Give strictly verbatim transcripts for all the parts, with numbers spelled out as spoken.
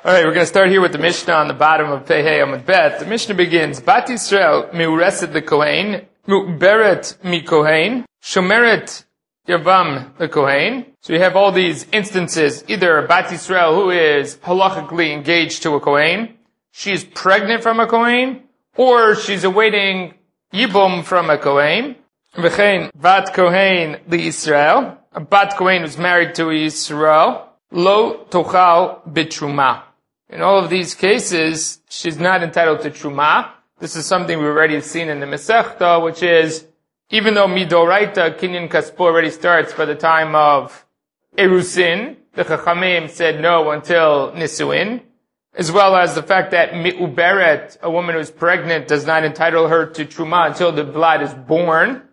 All right, we're going to start here with the Mishnah on the bottom of Pei Hei Amud Bet. The Mishnah begins, Bat Yisrael miureset lekohen, mu'beret mikohen, shomeret yavam lekohen. So you have all these instances, either Bat Yisrael who is halachically engaged to a kohen, she's pregnant from a kohen, or she's awaiting yibum from a kohen. V'chein bat kohen li Yisrael, a bat kohen who's married to Yisrael, lo tochal bitruma. In all of these cases, she's not entitled to truma. This is something we've already seen in the Masechta, which is, even though midoraita kinyan kaspo already starts by the time of erusin, the Chachamim said no until nisuin, as well as the fact that mi'uberet, a woman who's pregnant, does not entitle her to truma until the blood is born.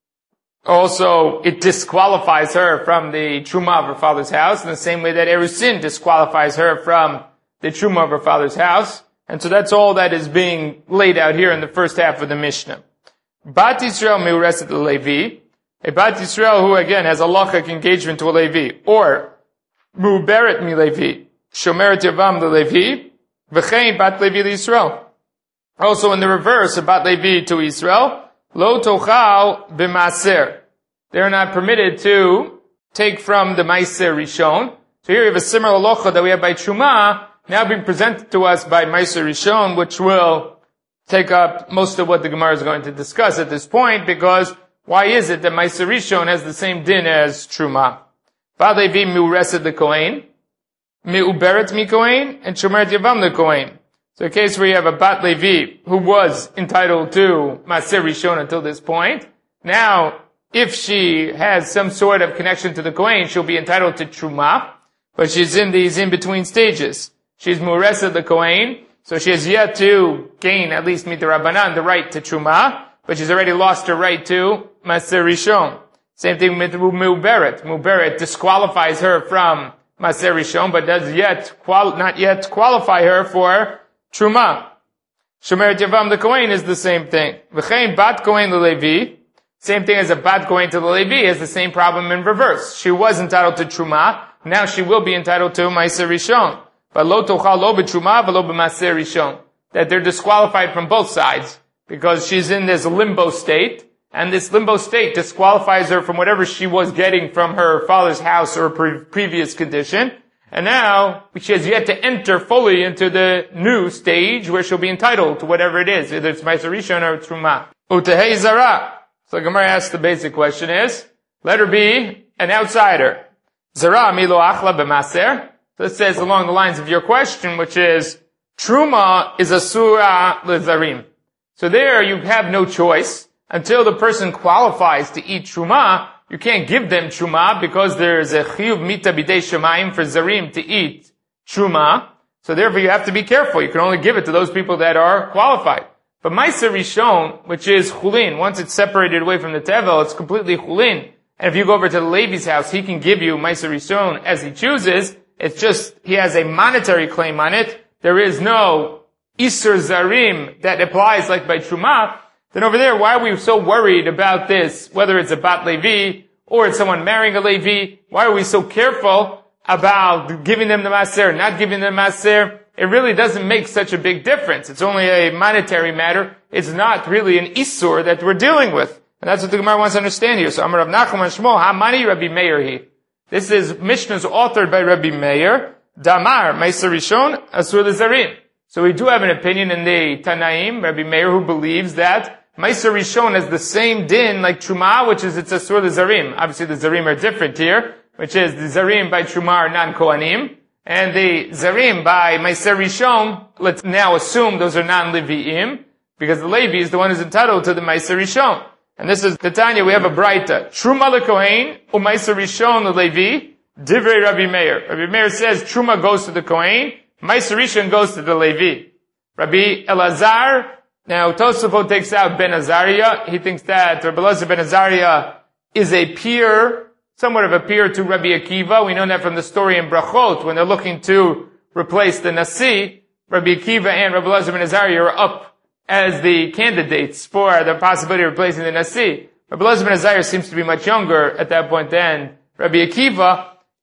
Also, it disqualifies her from the truma of her father's house, in the same way that erusin disqualifies her from the truma of her father's house. And so that's all that is being laid out here in the first half of the Mishnah. Bat Yisrael miureset levi, a Bat Yisrael who again has a halachic engagement to a Levi, or mu'beret mi Levi, shomeret yavam the Levi, v'chein bat Levi Yisrael. Also in the reverse, a bat Levi to Israel, lo tochal b'maser. They are not permitted to take from the Meiser Rishon. So here we have a similar halacha that we have by Truma, now being presented to us by Meiser Rishon, which will take up most of what the Gemara is going to discuss at this point, because why is it that Meiser Rishon has the same din as Truma? Bat Levi miureset lekohen, mi'uberet mikohen, and shomeret yavam lekohen. So a case where you have a Bat Levi who was entitled to Meiser Rishon until this point, now if she has some sort of connection to the Kohen, she'll be entitled to Truma, but she's in these in-between stages. She's Mureset the Kohen, so she has yet to gain, at least Mitarabanan, the right to Truma, but she's already lost her right to Maser Rishon. Same thing with Mu'beret. Mu'beret disqualifies her from Maser Rishon, but does yet, qual- not yet qualify her for Truma. Shomeret Yavam the Kohen is the same thing. V'chein bat Kohen leLevi, same thing as a bat Kohen to the Levi, has the same problem in reverse. She was entitled to Truma, now she will be entitled to Maser Rishon. But lo tochal lo b'truma v'lo b'maser rishon. That they're disqualified from both sides, because she's in this limbo state, and this limbo state disqualifies her from whatever she was getting from her father's house or pre- previous condition. And now, she has yet to enter fully into the new stage where she'll be entitled to whatever it is, either it's Maser Rishon or Truma. Utehei zara. So Gemara asks the basic question is, let her be an outsider. Zara milo achla b'maser. This says along the lines of your question, which is, Truma is a surah lezarim. So there you have no choice. Until the person qualifies to eat Truma, you can't give them Truma because there is a chiyuv mita bidei shemayim for zarim to eat Truma. So therefore you have to be careful. You can only give it to those people that are qualified. But Meiser Rishon, which is chulin, once it's separated away from the tevel, it's completely chulin. And if you go over to the Levi's house, he can give you Meiser Rishon as he chooses. It's just, he has a monetary claim on it. There is no Isur Zarim that applies like by Truma. Then over there, why are we so worried about this? Whether it's a Bat Levi, or it's someone marrying a Levi, why are we so careful about giving them the Maser, not giving them the Maser? It really doesn't make such a big difference. It's only a monetary matter. It's not really an Isur that we're dealing with. And that's what the Gemara wants to understand here. So, Amar Rav Nachman Shmuel, Hamani Rabbi Meir hi. This is Mishnah's authored by Rabbi Meir. Damar, Meiser Rishon, Asur Lezarim. So we do have an opinion in the Tanaim, Rabbi Meir, who believes that Meiser Rishon has the same din like Truma, which is it's Asur Lezarim. Obviously the Zarim are different here, which is the Zarim by Truma are non-Kohanim. And the Zarim by Meiser Rishon, let's now assume those are non-Levi'im, because the Levi is the one who's entitled to the Meiser Rishon. And this is the Tanya, we have a Braita. Truma leKohen, u'Meiser Rishon leLevi, Divrei Rabbi Meir. Rabbi Meir says Truma goes to the Kohen, Meiser Rishon goes to the Levi. Rabbi Elazar, now Tosafot takes out Ben Azariah. He thinks that Rabbi Elazar Ben Azariah is a peer, somewhat of a peer to Rabbi Akiva. We know that from the story in Brachot, when they're looking to replace the Nasi, Rabbi Akiva and Rabbi Elazar Ben Azariah are up as the candidates for the possibility of replacing the Nasi. Rabbi Elazar Ben Azariah seems to be much younger at that point than Rabbi Akiva,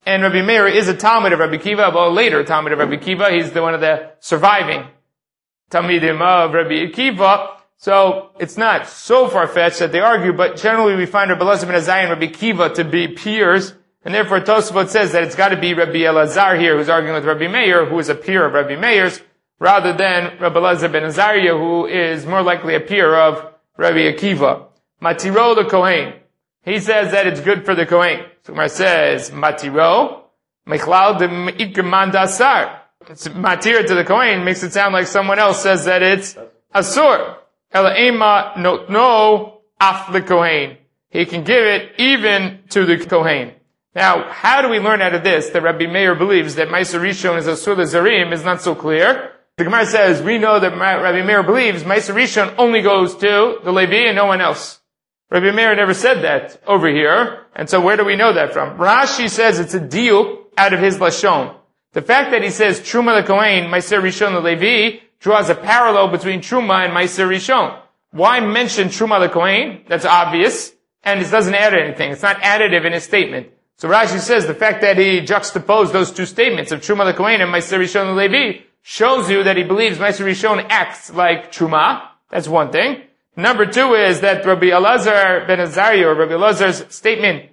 And Rabbi Meir is a Talmud of Rabbi Kiva, well, later Talmud of Rabbi Kiva. He's the one of the surviving Talmidim of Rabbi Kiva. So it's not so far-fetched that they argue, but generally we find Rabbi Elazar ben Azariah and Rabbi Kiva to be peers, and therefore Tosafot says that it's got to be Rabbi Elazar here, who's arguing with Rabbi Meir, who is a peer of Rabbi Meir's, rather than Rabbi Elazar ben Azariah, who is more likely a peer of Rabbi Akiva. Matiro the Kohen. He says that it's good for the Kohen. So Gemara says, Matiro, Mechlal de Ikeman Dasar. It's matir to the Kohen, makes it sound like someone else says that it's asur. Ela ema no no af the Kohen. He can give it even to the Kohen. Now, how do we learn out of this that Rabbi Meir believes that Meiser Rishon is asur l'zarim is not so clear. The Gemara says, we know that Rabbi Meir believes Meiser Rishon only goes to the Levi and no one else. Rabbi Meir never said that over here, and so where do we know that from? Rashi says it's a diuk out of his Lashon. The fact that he says Truma the Kohen, Meiser Rishon the Levi, draws a parallel between Truma and Meiser Rishon. Why mention Truma the Kohen? That's obvious, and it doesn't add anything. It's not additive in his statement. So Rashi says the fact that he juxtaposed those two statements of Truma the Kohen and Meiser Rishon the Levi shows you that he believes Meiser Rishon acts like Truma. That's one thing. Number two is that Rabbi Elazar ben Azariah, or Rabbi Elazar's statement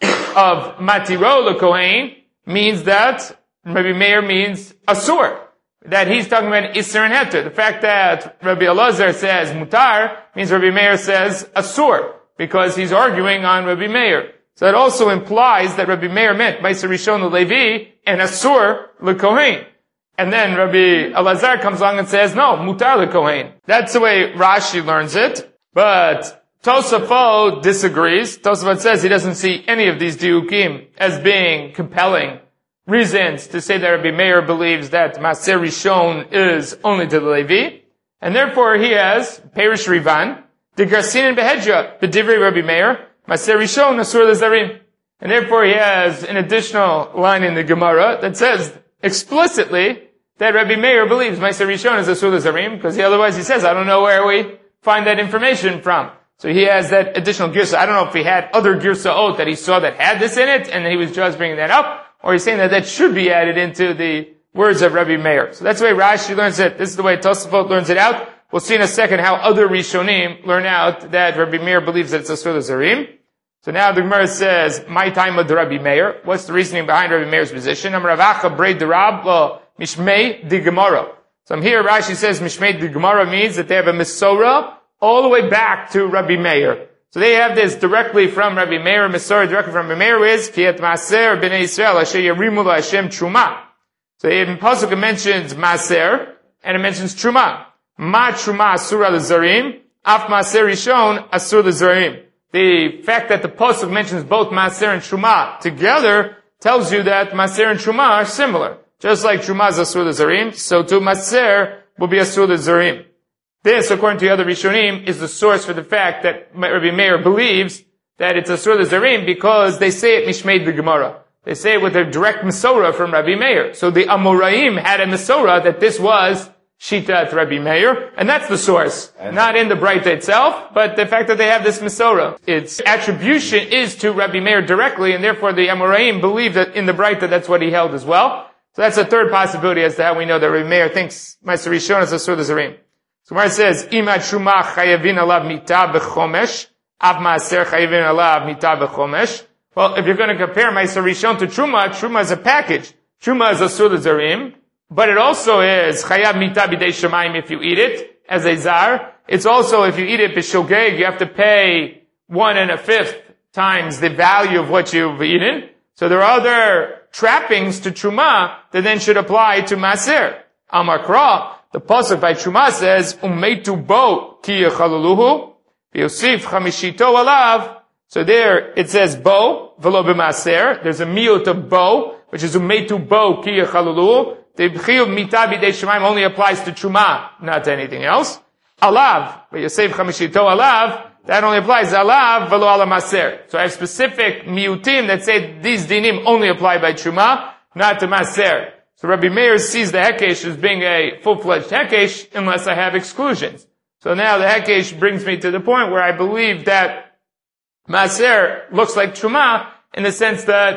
of Matiro the Kohen, means that Rabbi Meir means asur. That he's talking about Isser and Heter. The fact that Rabbi Elazar says mutar means Rabbi Meir says asur, because he's arguing on Rabbi Meir. So that also implies that Rabbi Meir meant Meiser Rishon the Levi and asur the Kohen. And then Rabbi Elazar comes along and says, no, mutar le Kohen. That's the way Rashi learns it. But Tosafot disagrees. Tosafot says he doesn't see any of these diukim as being compelling reasons to say that Rabbi Meir believes that Maser Rishon is only to the Levi. And therefore he has Perish Rivan, the Garsin and Behedra, the Divrei Rabbi Meir, Maser Rishon, Asur Lezarim. And therefore he has an additional line in the Gemara that says explicitly that Rabbi Meir believes Meiser Rishon is Asur L'Zarim, because he, otherwise he says, I don't know where we find that information from. So he has that additional girsa. I don't know if he had other girsaot that he saw that had this in it, and he was just bringing that up, or he's saying that that should be added into the words of Rabbi Meir. So that's the way Rashi learns it. This is the way Tosafot learns it out. We'll see in a second how other Rishonim learn out that Rabbi Meir believes that it's Asur L'Zarim. So now the Gemara says, my time of the Rabbi Meir. What's the reasoning behind Rabbi Meir's position? Am Ravacha Brei Derab lo Mishmei di Gemara. So here Rashi says Mishmei di Gemara means that they have a Mesorah all the way back to Rabbi Meir. So they have this directly from Rabbi Meir. Mesorah directly from Rabbi Meir is Kiet Maser Bnei Yisrael Asher Yerimu Hashem Truma. So in Pasuk it mentions Maser and it mentions Truma. Ma Truma Asura L'Zarim, Af Maser Rishon Asur L'Zarim. The fact that the Pasuk mentions both Maser and Truma together tells you that Maser and Truma are similar. Just like Truma is Asur L'Zarim, so too Maser will be Asur L'Zarim. This, according to the other Rishonim, is the source for the fact that Rabbi Meir believes that it's Asur L'Zarim because they say it Mishmei the Gemara. They say it with a direct Mesorah from Rabbi Meir. So the Amoraim had a Mesorah that this was Shitat Rabbi Meir, and that's the source. Not in the Braita itself, but the fact that they have this Mesorah. Its attribution is to Rabbi Meir directly, and therefore the Amoraim believe that in the Braita that's what he held as well. So that's a third possibility as to how we know that Rabbi Meir thinks Meiser Rishon is Asur L'Zarim. So where it says, Ima Truma Chayavin Alav Mita B'Chomesh, Av Maaser Chayavin Alav Mita B'Chomesh. Well, if you're going to compare Meiser Rishon to Truma, Truma is a package. Truma is Asur L'Zarim. But it also is chayav mita b'dei shemayim if you eat it as a zar. It's also if you eat it b'shogeg, you have to pay one and a fifth times the value of what you've eaten. So there are other trappings to truma that then should apply to maser. Amar Kra, the pasuk by truma says umeitu bo ki yechaluluhu v'yosif chamishito alav. So there it says bo v'lo b'maser. There's a miut of bo, which is umeitu bo ki yechaluluhu. The B'chiyuv Mita B'dei Shemayim only applies to Truma, not to anything else. Alav, but Yosef Chamishito Alav, that only applies to Alav, V'lo Ala Maser. So I have specific miutim that say these dinim only apply by Truma, not to Maser. So Rabbi Meir sees the Hekesh as being a full-fledged Hekesh unless I have exclusions. So now the Hekesh brings me to the point where I believe that Maser looks like Truma in the sense that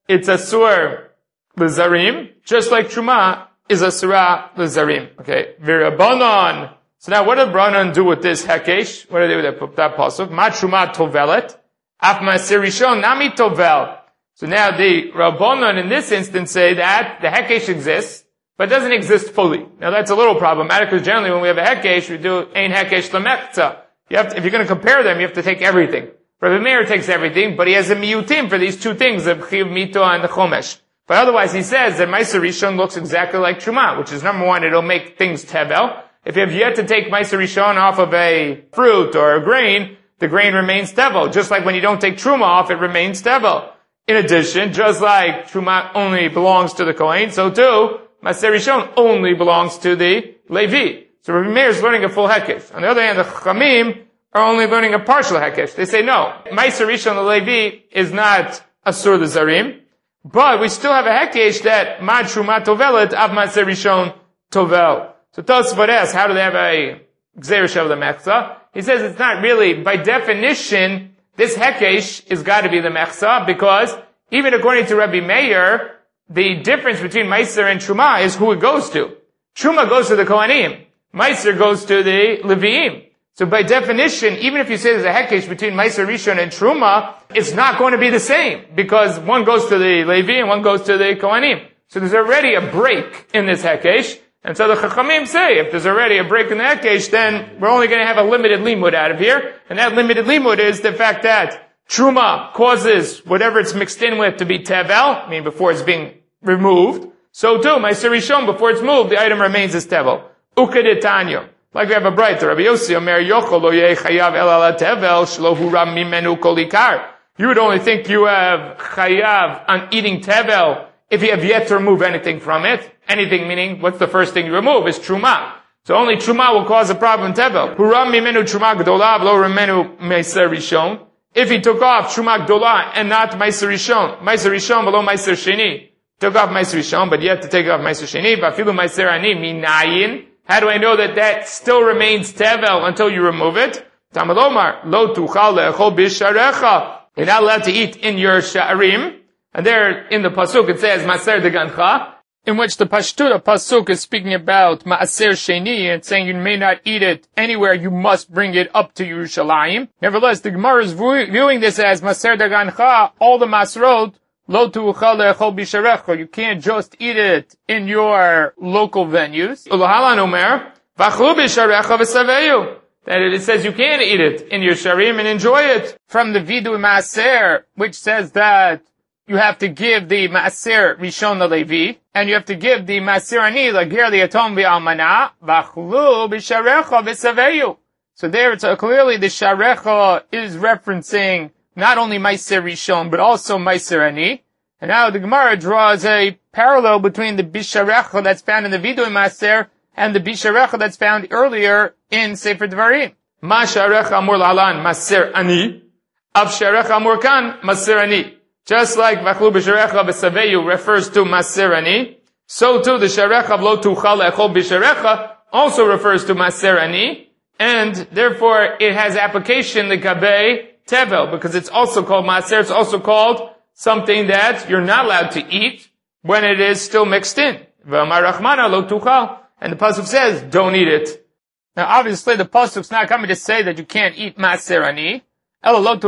it's asur l'zarim, just like truma is asura l'zarim. Okay, v'rabanan. So now what did Rabbanan do with this hekesh? What did they do with that, that pasuk? Ma truma tovelet, af ma'aser rishon nami tovel. So now the Rabbanan in this instance say that the hekesh exists, but doesn't exist fully. Now that's a little problematic because generally when we have a hekesh, we do ein hekesh lemechza. You have to, if you're going to compare them, you have to take everything. Rabbi Meir takes everything, but he has a miyutim for these two things, the chiv mito and the chomesh. But otherwise he says that Meiser Rishon looks exactly like Truma, which is number one, it'll make things tevel. If you have yet to take Meiser Rishon off of a fruit or a grain, the grain remains tevel. Just like when you don't take Truma off, it remains tevel. In addition, just like Truma only belongs to the Kohen, so too, Meiser Rishon only belongs to the Levi. So Rabbi Meir is learning a full hekesh. On the other hand, the Chachamim are only learning a partial hekesh. They say no, Meiser Rishon the Levi is not asur l'zarim, but we still have a hekesh that ma truma tovelet av Meiser Rishon tovel. So Tosfot asks, how do they have a gzeir shel mechza? He says it's not really, by definition, this hekesh is got to be the mechza, because even according to Rabbi Meir, the difference between Meiser and Truma is who it goes to. Truma goes to the Kohanim. Meiser goes to the Leviim. So by definition, even if you say there's a hekesh between Meiser Rishon and Truma, it's not going to be the same, because one goes to the Levi and one goes to the Kohanim. So there's already a break in this hekesh, and so the Chachamim say, if there's already a break in the hekesh, then we're only going to have a limited limud out of here, and that limited limud is the fact that Truma causes whatever it's mixed in with to be tevel, I mean before it's being removed. So too, Meiser Rishon, before it's moved, the item remains as tevel. Ukadetanyo. Like we have a brighter, Rabbi Yossi Omer Yochol lo yeh chayav el ala tevel shlo huram mimenu kol ikar. You would only think you have chayav on eating tevel if you have yet to remove anything from it. Anything meaning, what's the first thing you remove is truma. So only truma will cause a problem tevel. Huram mimenu truma gdola v'lo remenu meiser rishon. If he took off truma gdola and not meiser rishon, meiser rishon v'lo meiser sheni. Took off meiser rishon, but yet to take off meiser sheni. V'afilu meiser ani minayin. How do I know that that still remains tevel until you remove it? Tamalomar lo tuchal le'echol bisharecha. You're not allowed to eat in your sha'arim. And there in the pasuk it says maser degancha, in which the Pashtuta pasuk is speaking about ma'aser sheni and saying you may not eat it anywhere, you must bring it up to Yerushalayim. Nevertheless, the Gemara is viewing this as maser degancha, all the masrot, lo tu'chal le'echol bisharecha. You can't just eat it in your local venues. Ulahalan omer, v'achlu bisharecha v'saveyu. That it says you can eat it in your sharim and enjoy it. From the Vidui Maaser, which says that you have to give the Maaser Rishon Levi, and you have to give the Maaser Ani Lagir Liatom V'Almana, V'achlu B'Sharecha V'Saveyu. So there it's uh, clearly the Sharecha is referencing not only Maaser Rishon, but also Maaser Ani. And now the Gemara draws a parallel between the Bisharecha that's found in the Vidui Maaser and the Bisharecha that's found earlier in Sefer Dvarim. Ma Sharecha Amur Lalan Maaser Ani, Av Sharecha Amur Kan Maaser Ani. Just like V'achlu b'sharecha v'saveyu refers to Maaser Ani, so too the sharecha lo tuchal le'echol b'sharecha also refers to Maaser Ani, and therefore it has application l'gabei tevel, because it's also called Maaser, it's also called something that you're not allowed to eat when it is still mixed in. V'amar Rachmana lo tuchal, and the pasuk says, don't eat it. Now obviously the pasuk's not coming to say that you can't eat Maaser Ani. Must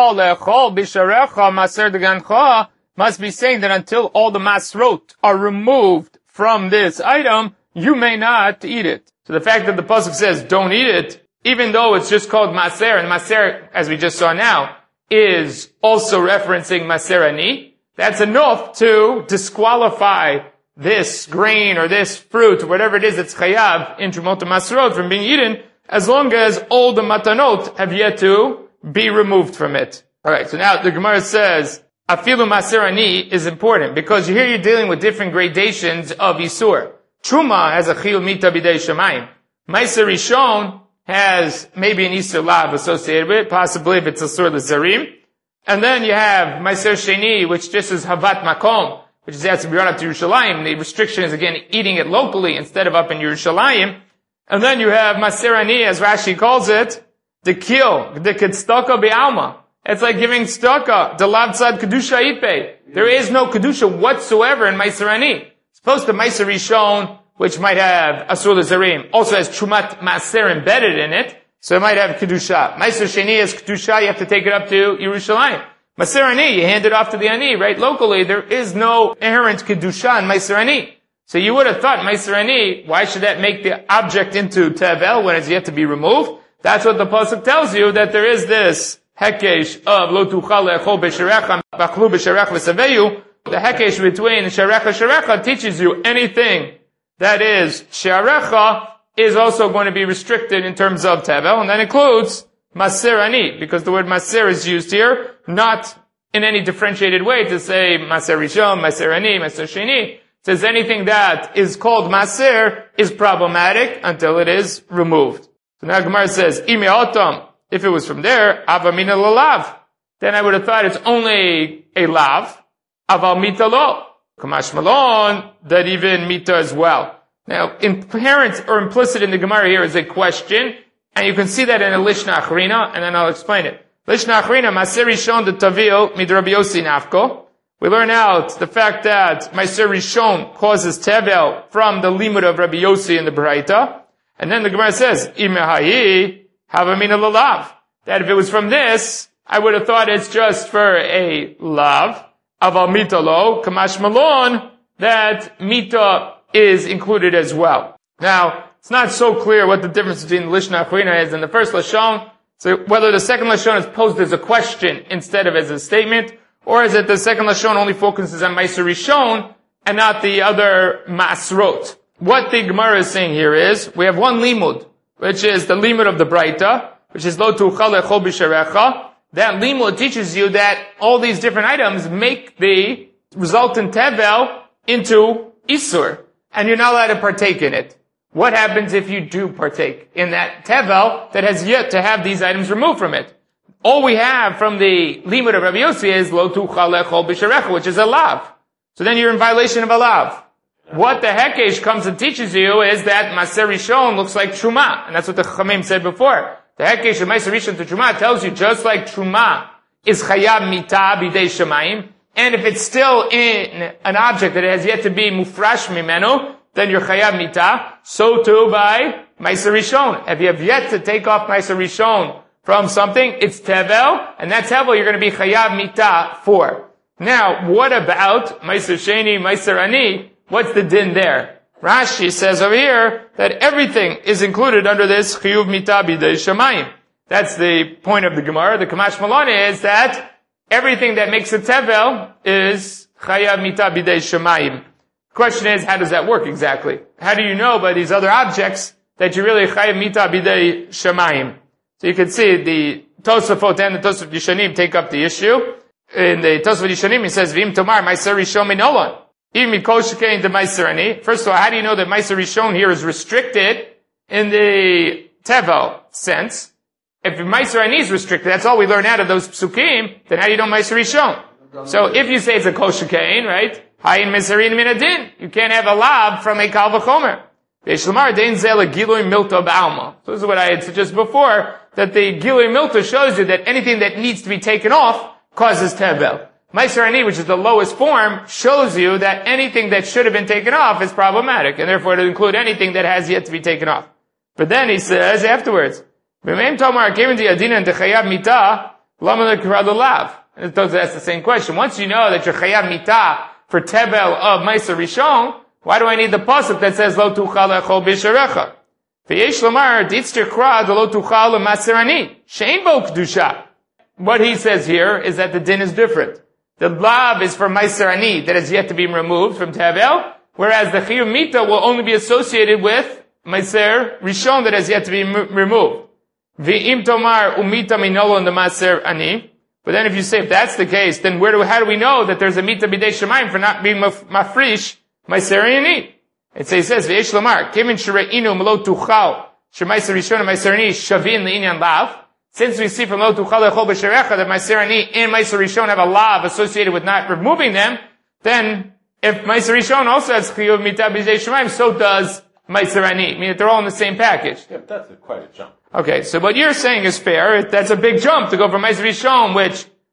be saying that until all the masrot are removed from this item, you may not eat it. So the fact that the pasuk says don't eat it, even though it's just called maser, and maser, as we just saw now, is also referencing Maaser Ani, that's enough to disqualify this grain or this fruit, or whatever it is that's chayav in Trumot Masrot from being eaten, as long as all the matanot have yet to be removed from it. Alright, so now the Gemara says, Afilu Maaser Ani is important, because here you're dealing with different gradations of Yisur. Truma has a Chiyuv Mita B'dei Shamayim. Meiser Rishon has maybe an Yisur Lav associated with it, possibly if it's Asur L'Zarim. And then you have Meiser Sheni, which just is Havat Makom, which is has to be brought up to Yerushalayim. The restriction is again eating it locally instead of up in Yerushalayim. And then you have Maaser Ani, as Rashi calls it, the kill, the kedstaka be'alma. It's like giving staka, the lavtzad kedusha ipe. There is no kedusha whatsoever in Meiser Ani. Suppose the Meiser Rishon, which might have Asur L'Zarim, also has Trumat Maaser embedded in it, so it might have kedusha. Meiser Sheni has kedusha, you have to take it up to Yerushalayim. Meiser Ani, you hand it off to the Ani, right? Locally, there is no inherent kedusha in Meiser Ani. So you would have thought, Meiser Ani, why should that make the object into Tevel when it's yet to be removed? That's what the Pasuk tells you, that there is this hekesh of Lo Tuchal Le'echol B'Sherecha B'Achlu B'Sherech V'Saveyu. The hekesh between Sherecha Sherecha teaches you anything that is Sherecha is also going to be restricted in terms of Tevel, and that includes Maser Ani, because the word Maser is used here, not in any differentiated way to say Maser Rishon, Maser Ani, Maser Sheni. Says anything that is called maser is problematic until it is removed. So now Gemara says, Ime otam, if it was from there, avamina lalav, then I would have thought it's only a lav, aval mita lo, kamash malon, that even mita as well. Now, inherent or implicit in the Gemara here is a question, and you can see that in a Lishna Achrina, and then I'll explain it. Lishna Achrina, maser rishon de tavil mid Rabbi Yossi nafko. We learn out the fact that Meiser Rishon causes Tevel from the limud of Rabbi Yossi in the Baraita. And then the Gemara says, Imehayi havamina lalav. That if it was from this, I would have thought it's just for a lav. Aval mita lo, kamash malon, that mita is included as well. Now, it's not so clear what the difference between the Lishna Achrina is and the first Lashon. So whether the second Lashon is posed as a question instead of as a statement, or is it the second Lashon only focuses on Meiser Rishon and not the other Masrot? What the Gemara is saying here is, we have one limud, which is the limud of the Braita, which is Lo Tuchal Le'echol B'Sherecha. That limud teaches you that all these different items make the resultant Tevel into Isur, and you're not allowed to partake in it. What happens if you do partake in that Tevel that has yet to have these items removed from it? All we have from the limud of Rabbi Yossi is Lo Tuchal Le'echol B'Sherecha, which is a lav. So then you're in violation of a lav. What the Hekesh comes and teaches you is that Maser Rishon looks like Truma, and that's what the Chamim said before. The Hekesh of Maser Rishon to Truma tells you just like Truma is Chayab Mita Bidei Shemayim, and if it's still in an object that has yet to be Mufrash Mimenu, then you're Chayab Mita. So too by Maser Rishon. If you have yet to take off Maser Rishon from something, it's Tevel, and that Tevel you're going to be Chayav Mita for. Now, what about Meiser Sheni, Meiser Ani? What's the din there? Rashi says over here that everything is included under this Chiyuv Mita Bidei Shemayim. That's the point of the Gemara. The Kamash Malon is that everything that makes a Tevel is Chayav Mita Bidei Shemayim. The question is, how does that work exactly? How do you know by these other objects that you really Chayav Mita Bidei Shemayim? So you can see the Tosafot and the Tosafot Yishanim take up the issue. In the Tosafot Yishanim, he says, V'im Tomar, Meiser Rishon Minolon. Even Mikol Shekein de Meiser Ani. First of all, how do you know that Meiser Rishon here is restricted in the Tevel sense? If Meiser Ani is restricted, that's all we learn out of those Psukim, then how do you know Meiser Rishon? So if you say it's a Kol Shekein, right? Hayin Meserin Minadin. You can't have a lab from a Kal V'chomer. So this is what I had suggested before, that the Gilui Milta shows you that anything that needs to be taken off causes Tevel. Meiser Ani, which is the lowest form, shows you that anything that should have been taken off is problematic, and therefore to include anything that has yet to be taken off. But then he says afterwards, and that's the same question. Once you know that you're Chayav Mita for Tevel of Meiser Rishon, why do I need the pasuk that says Lo Tuchal Le'echol B'Sherecha? V'yesh lomar ditzter kra de Lo Tuchal Le'Maser Ani she'ein bo kedusha. What he says here is that the din is different. The lav is for Meiser Ani that is yet to be removed from Tevel, whereas the Chiyuv Mita will only be associated with Meiser Rishon that has yet to be m- removed. V'im tomar umita minolo in the Maser Ani. But then if you say if that's the case, then where do how do we know that there's a Mita Bidei Shemayim for not being maf- mafrish Meiser Ani? It says, V'yesh lomar, Kevin shere'inu melo tuchal, she'meiser rishon and meiser ani shavin le'inyan lav. Since we see from lo tuchal le'chol b'sherecha that meiser ani and meiser rishon have a lav associated with not removing them, then if meiser rishon also has chiyuv mita b'dei shemayim, so does meiser ani. I mean, they're all in the same package. Yeah, but that's a, quite a jump. Okay, so what you're saying is fair. That's a big jump to go from meiser rishon, which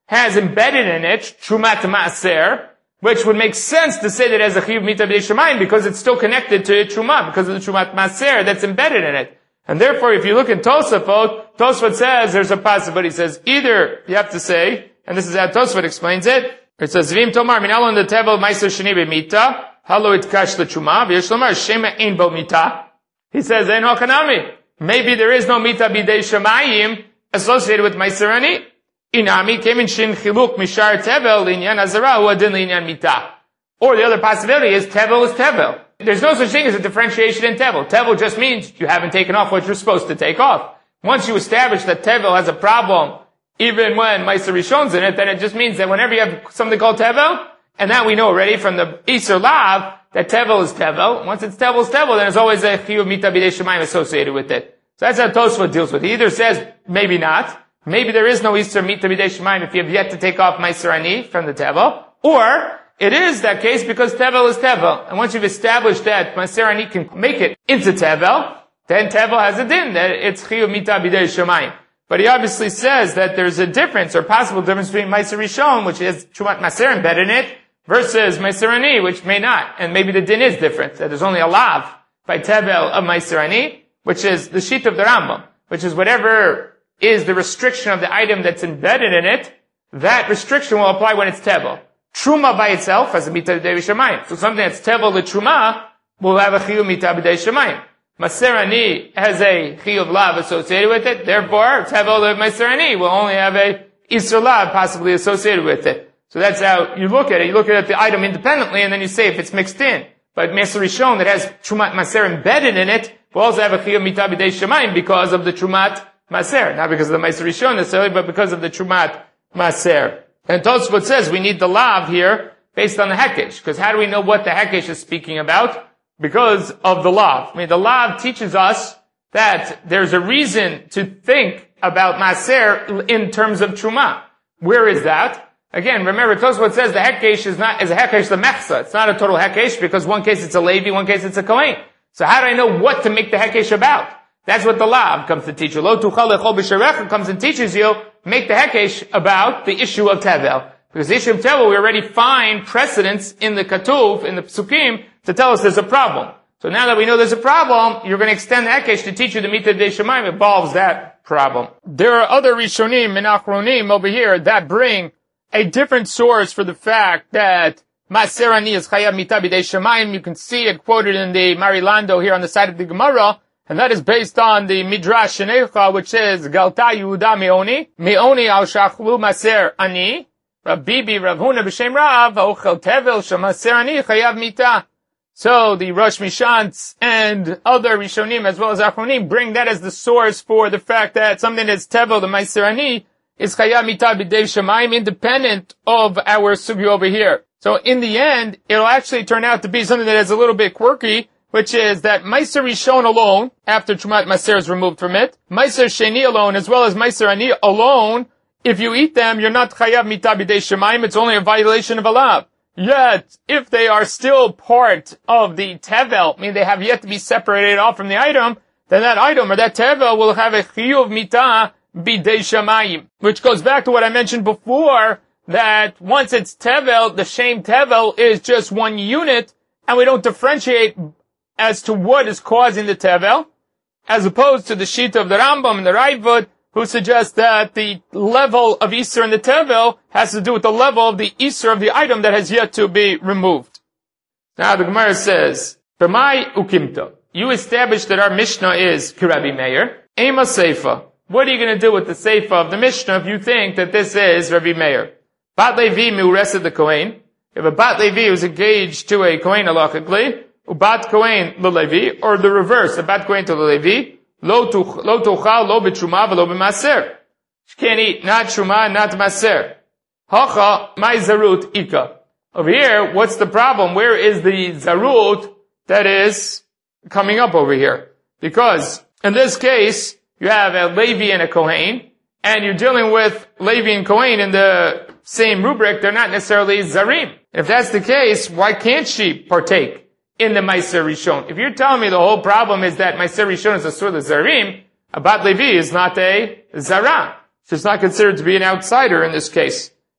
has embedded in it Trumat Maaser, which would make sense to say that as a Chiyuv Mita B'dei Shemayim because it's still connected to Truma, because of the Trumat Maaser that's embedded in it. And therefore, if you look in Tosafot, Tosafot says there's a possibility. It says either you have to say, and this is how Tosafot explains it, it says, Vim Tomar, Minalon the Tevel Meiser Sheni B'mita, Halo Itkash L'Truma, V'yesh Lomar, Shema Ein Bo Mita. He says, Ein Hochanami. Maybe there is no Mita B'dei Shemayim associated with Meiser Ani. Inami, Kemin Shin Chiluk Mishar Tevel, Linyan Azara, Uadin Linyan Mita. Or the other possibility is Tevel is Tevel. There's no such thing as a differentiation in Tevel. Tevel just means you haven't taken off what you're supposed to take off. Once you establish that Tevel has a problem, even when Meiser Rishon's in it, then it just means that whenever you have something called Tevel, and that we know already from the Iser Lav, that Tevel is Tevel. Once it's Tevel is Tevel, then there's always a Chiyuv Mita B'dei Shemayim associated with it. So that's how Tosfot deals with it. He either says, maybe not, maybe there is no Iser Mita B'dei Shemayim if you have yet to take off Meiser Ani from the Tevel, or it is that case because Tevel is Tevel. And once you've established that Meiser Ani can make it into Tevel, then Tevel has a din, that it's Chiyuv Mita B'dei Shemayim. But he obviously says that there's a difference, or possible difference between Meiser Rishon, which has Trumat Maaser embedded in it, versus Meiser Ani, which may not. And maybe the din is different, that there's only a lav by Tevel of Meiser Ani, which is the sheet of the Rambam, which is whatever is the restriction of the item that's embedded in it, that restriction will apply when it's Tevel. Truma by itself has a Mita B'dei Shemayim. So something that's Tevel the Truma will have a Chiyuv Mita B'dei Shemayim. Meiser Ani has a Chiyuv Lav associated with it, therefore Tevel the Meiser Ani will only have a Isur Lav possibly associated with it. So that's how you look at it. You look at the item independently and then you say if it's mixed in. But Meiser Rishon that has Trumat Maaser embedded in it will also have a Chiyuv Mita B'dei Shemayim because of the Trumat Maaser. Not because of the Meiser Rishon necessarily, but because of the Trumat Maaser. And Tosfot says we need the Lav here based on the Hekesh. Because how do we know what the Hekesh is speaking about? Because of the Lav. I mean, the Lav teaches us that there's a reason to think about Maaser in terms of Truma. Where is that? Again, remember, Tosfot says the Hekesh is not, is a Hekesh the Mechsa. It's not a total Hekesh because one case it's a Levi, one case it's a Kohen. So how do I know what to make the Hekesh about? That's what the Lav comes to teach you. Lo tuchal lechol b'sharecha comes and teaches you, make the Hekesh about the issue of Tevel. Because the issue of Tevel, we already find precedents in the Katuv, in the Psukim, to tell us there's a problem. So now that we know there's a problem, you're going to extend the Hekesh to teach you the Mita B'dei Shemayim involves that problem. There are other Rishonim and Achronim over here that bring a different source for the fact that Maaser Ani is Chayav Mita B'dei Shemayim. You can see it quoted in the Marilando here on the side of the Gemara, and that is based on the Midrash Sheneicha, which says, Galta Yehuda Meoni, Meoni al Shachlu Maaser Ani, Rav Bibi, Rav Huna b'Shem Rav, Ochel Tevel, Shemaser Ani, Chayav Mita. So the Rosh Mishantz and other Rishonim as well as Achronim bring that as the source for the fact that something that's Tevel, the Maaser Ani, is Chayav Mita B'dei Shemayim, independent of our sugya over here. So in the end, it'll actually turn out to be something that is a little bit quirky, which is that Meiser Rishon alone, after Trumat Maaser is removed from it, Meiser Sheni alone, as well as Meiser Ani alone, if you eat them, you're not Chayav Mita B'dei Shemayim, it's only a violation of a lav. Yet, if they are still part of the Tevel, I mean they have yet to be separated off from the item, then that item or that Tevel will have a Chiyuv Mita B'dei Shemayim. Which goes back to what I mentioned before, that once it's Tevel, the Shem Tevel is just one unit, and we don't differentiate as to what is causing the Tevel, as opposed to the Shita of the Rambam and the Raavad, who suggest that the level of Isser in the Tevel has to do with the level of the Isser of the item that has yet to be removed. Now the Gemara says, B'mai ukimta. You established that our Mishnah is Kirabi Meir. Ema Seifa. What are you going to do with the Seifa of the Mishnah if you think that this is Rabbi Meir? Bat Levi miuresed the Kohen. If a Bat Levi was engaged to a Kohen halachically, Ubat Kohen l'Levi, or the reverse, a Bat Kohen to the Levi, Lo tochal, lo b'truma, v'lo b'maser. She can't eat, not truma, not maser. Hacha, my zarut ika. Over here, what's the problem? Where is the zarut that is coming up over here? Because, in this case, you have a Levi and a Kohen, and you're dealing with Levi and Kohen in the same rubric, they're not necessarily zarim. If that's the case, why can't she partake in the Meiser Rishon? If you're telling me the whole problem is that Meiser Rishon is a Sur Zarim, a Bat Levi is not a Zara. She's not considered to be an outsider in this case.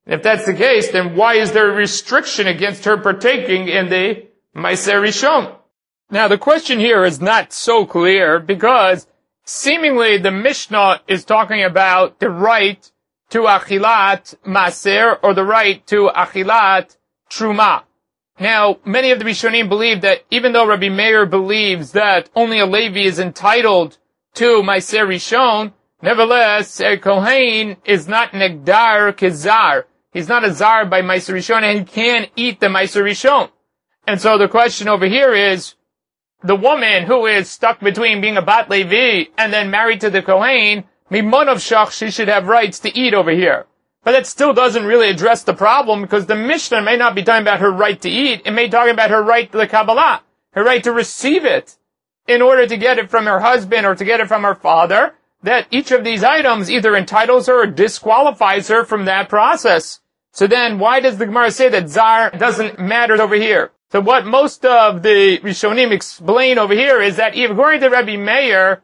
And if that's the case, then why is there a restriction against her partaking in the Meiser Rishon? Now the question here is not so clear because seemingly the Mishnah is talking about the right to Achilat Maser or the right to Achilat Truma. Now, many of the Rishonim believe that even though Rabbi Meir believes that only a Levi is entitled to Meiser Rishon, nevertheless, a Kohen is not Negdar Kezar. He's not a Zar by Meiser Rishon and he can eat the Meiser Rishon. And so the question over here is, the woman who is stuck between being a Bat Levi and then married to the Kohen, Mimon of Shach, she should have rights to eat over here. But that still doesn't really address the problem because the Mishnah may not be talking about her right to eat. It may be talking about her right to the Kabbalah, her right to receive it in order to get it from her husband or to get it from her father, that each of these items either entitles her or disqualifies her from that process. So then why does the Gemara say that Zar doesn't matter over here? So what most of the Rishonim explain over here is that according to Rabbi Meir,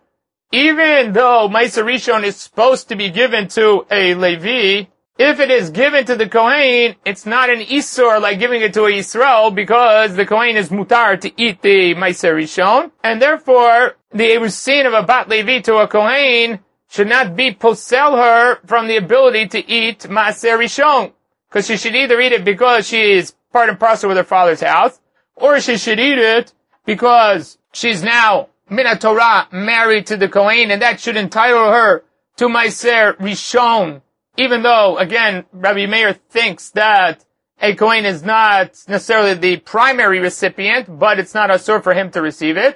even though Meiser Rishon is supposed to be given to a Levi, if it is given to the Kohen, it's not an Isur like giving it to a Yisrael because the Kohen is mutar to eat the Meiser Rishon. And therefore, the Erusin of a Bat Levi to a Kohen should not be posel her from the ability to eat Meiser Rishon. Because she should either eat it because she is part and parcel with her father's house, or she should eat it because she's now Mina Torah married to the Kohen, and that should entitle her to Meiser Rishon. Even though, again, Rabbi Meir thinks that a Kohen is not necessarily the primary recipient, but it's not asur for him to receive it.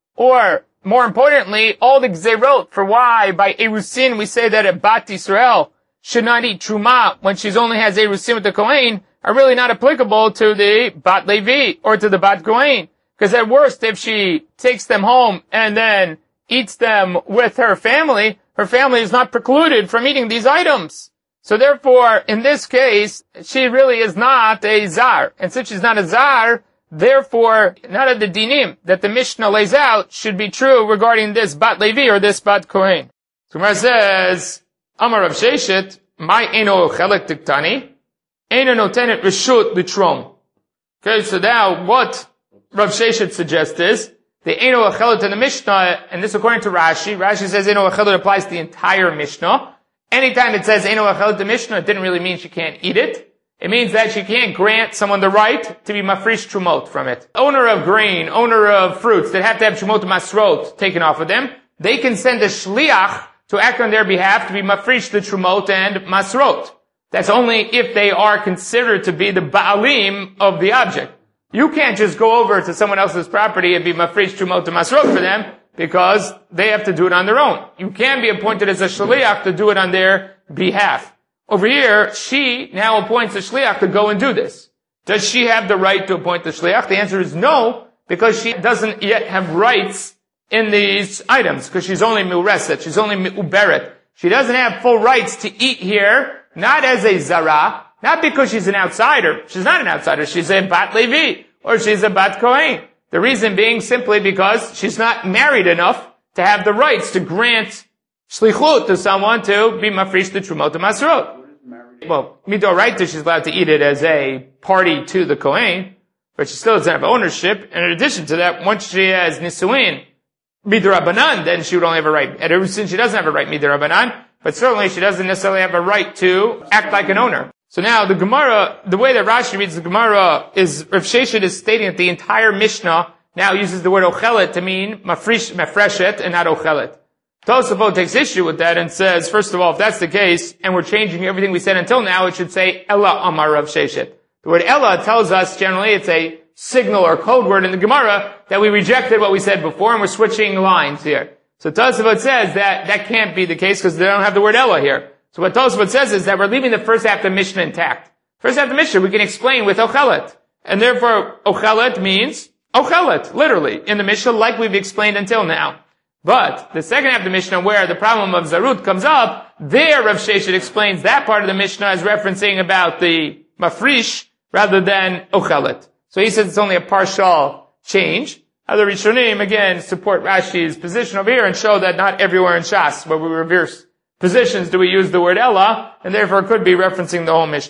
Or, more importantly, all the Gzerot for why by Erusin we say that a Bat Yisrael should not eat Truma when she only has Erusin with the Kohen are really not applicable to the Bat Levi or to the Bat Kohen. Because at worst, if she takes them home and then eats them with her family, her family is not precluded from eating these items. So therefore, in this case, she really is not a Zar. And since she's not a Zar, therefore, none of the dinim that the Mishnah lays out should be true regarding this Bat Levi or this Bat Kohen. So Gemara says, Amar Rav Sheshet, my eno chelek tiktani, eno notenet reshut litrom. Okay, so now what Rav Sheshet suggests is, the eno achelet in the Mishnah, and this according to Rashi, Rashi says eno achelet applies to the entire Mishnah. Anytime it says eno achelet the Mishnah, it didn't really mean she can't eat it. It means that she can't grant someone the right to be mafrish trumot from it. Owner of grain, owner of fruits that have to have trumot masrot taken off of them, they can send a shliach to act on their behalf to be mafrish the trumot and masrot. That's only if they are considered to be the baalim of the object. You can't just go over to someone else's property and be mafrish trumot and masrot for them because they have to do it on their own. You can be appointed as a shliach to do it on their behalf. Over here, she now appoints a shliach to go and do this. Does she have the right to appoint the shliach? The answer is no, because she doesn't yet have rights in these items, because she's only miureset, she's only miuberet. She doesn't have full rights to eat here, not as a zara, not because she's an outsider. She's not an outsider, she's a bat levi, or she's a bat kohen. The reason being simply because she's not married enough to have the rights to grant shlichut to someone to be mafrish the trumot and masrot. Well, midoraita, she's allowed to eat it as a party to the kohen, but she still doesn't have ownership. And in addition to that, once she has nisuin, midorabanan, then she would only have a right. At since she doesn't have a right midorabanan, but certainly she doesn't necessarily have a right to act like an owner. So now the Gemara, the way that Rashi reads the Gemara is, Rav Sheshet is stating that the entire Mishnah now uses the word ochelet to mean mafrish, mafreshet and not ochelet. Tosafot takes issue with that and says, first of all, if that's the case, and we're changing everything we said until now, it should say Ella Amar Rav Sheshet. The word Ella tells us, generally, it's a signal or code word in the Gemara that we rejected what we said before and we're switching lines here. So Tosafot says that that can't be the case because they don't have the word Ella here. So what Tosafot says is that we're leaving the first half of the Mishnah intact. First half of the Mishnah we can explain with Ochelet. And therefore, Ochelet means Ochelet, literally, in the Mishnah like we've explained until now. But the second half of the Mishnah, where the problem of Zarut comes up, there Rav Sheshet explains that part of the Mishnah as referencing about the mafrish rather than ochelet. So he says it's only a partial change. Other Rishonim, again, support Rashi's position over here and show that not everywhere in Shas, where we reverse positions, do we use the word Ella, and therefore it could be referencing the whole Mishnah.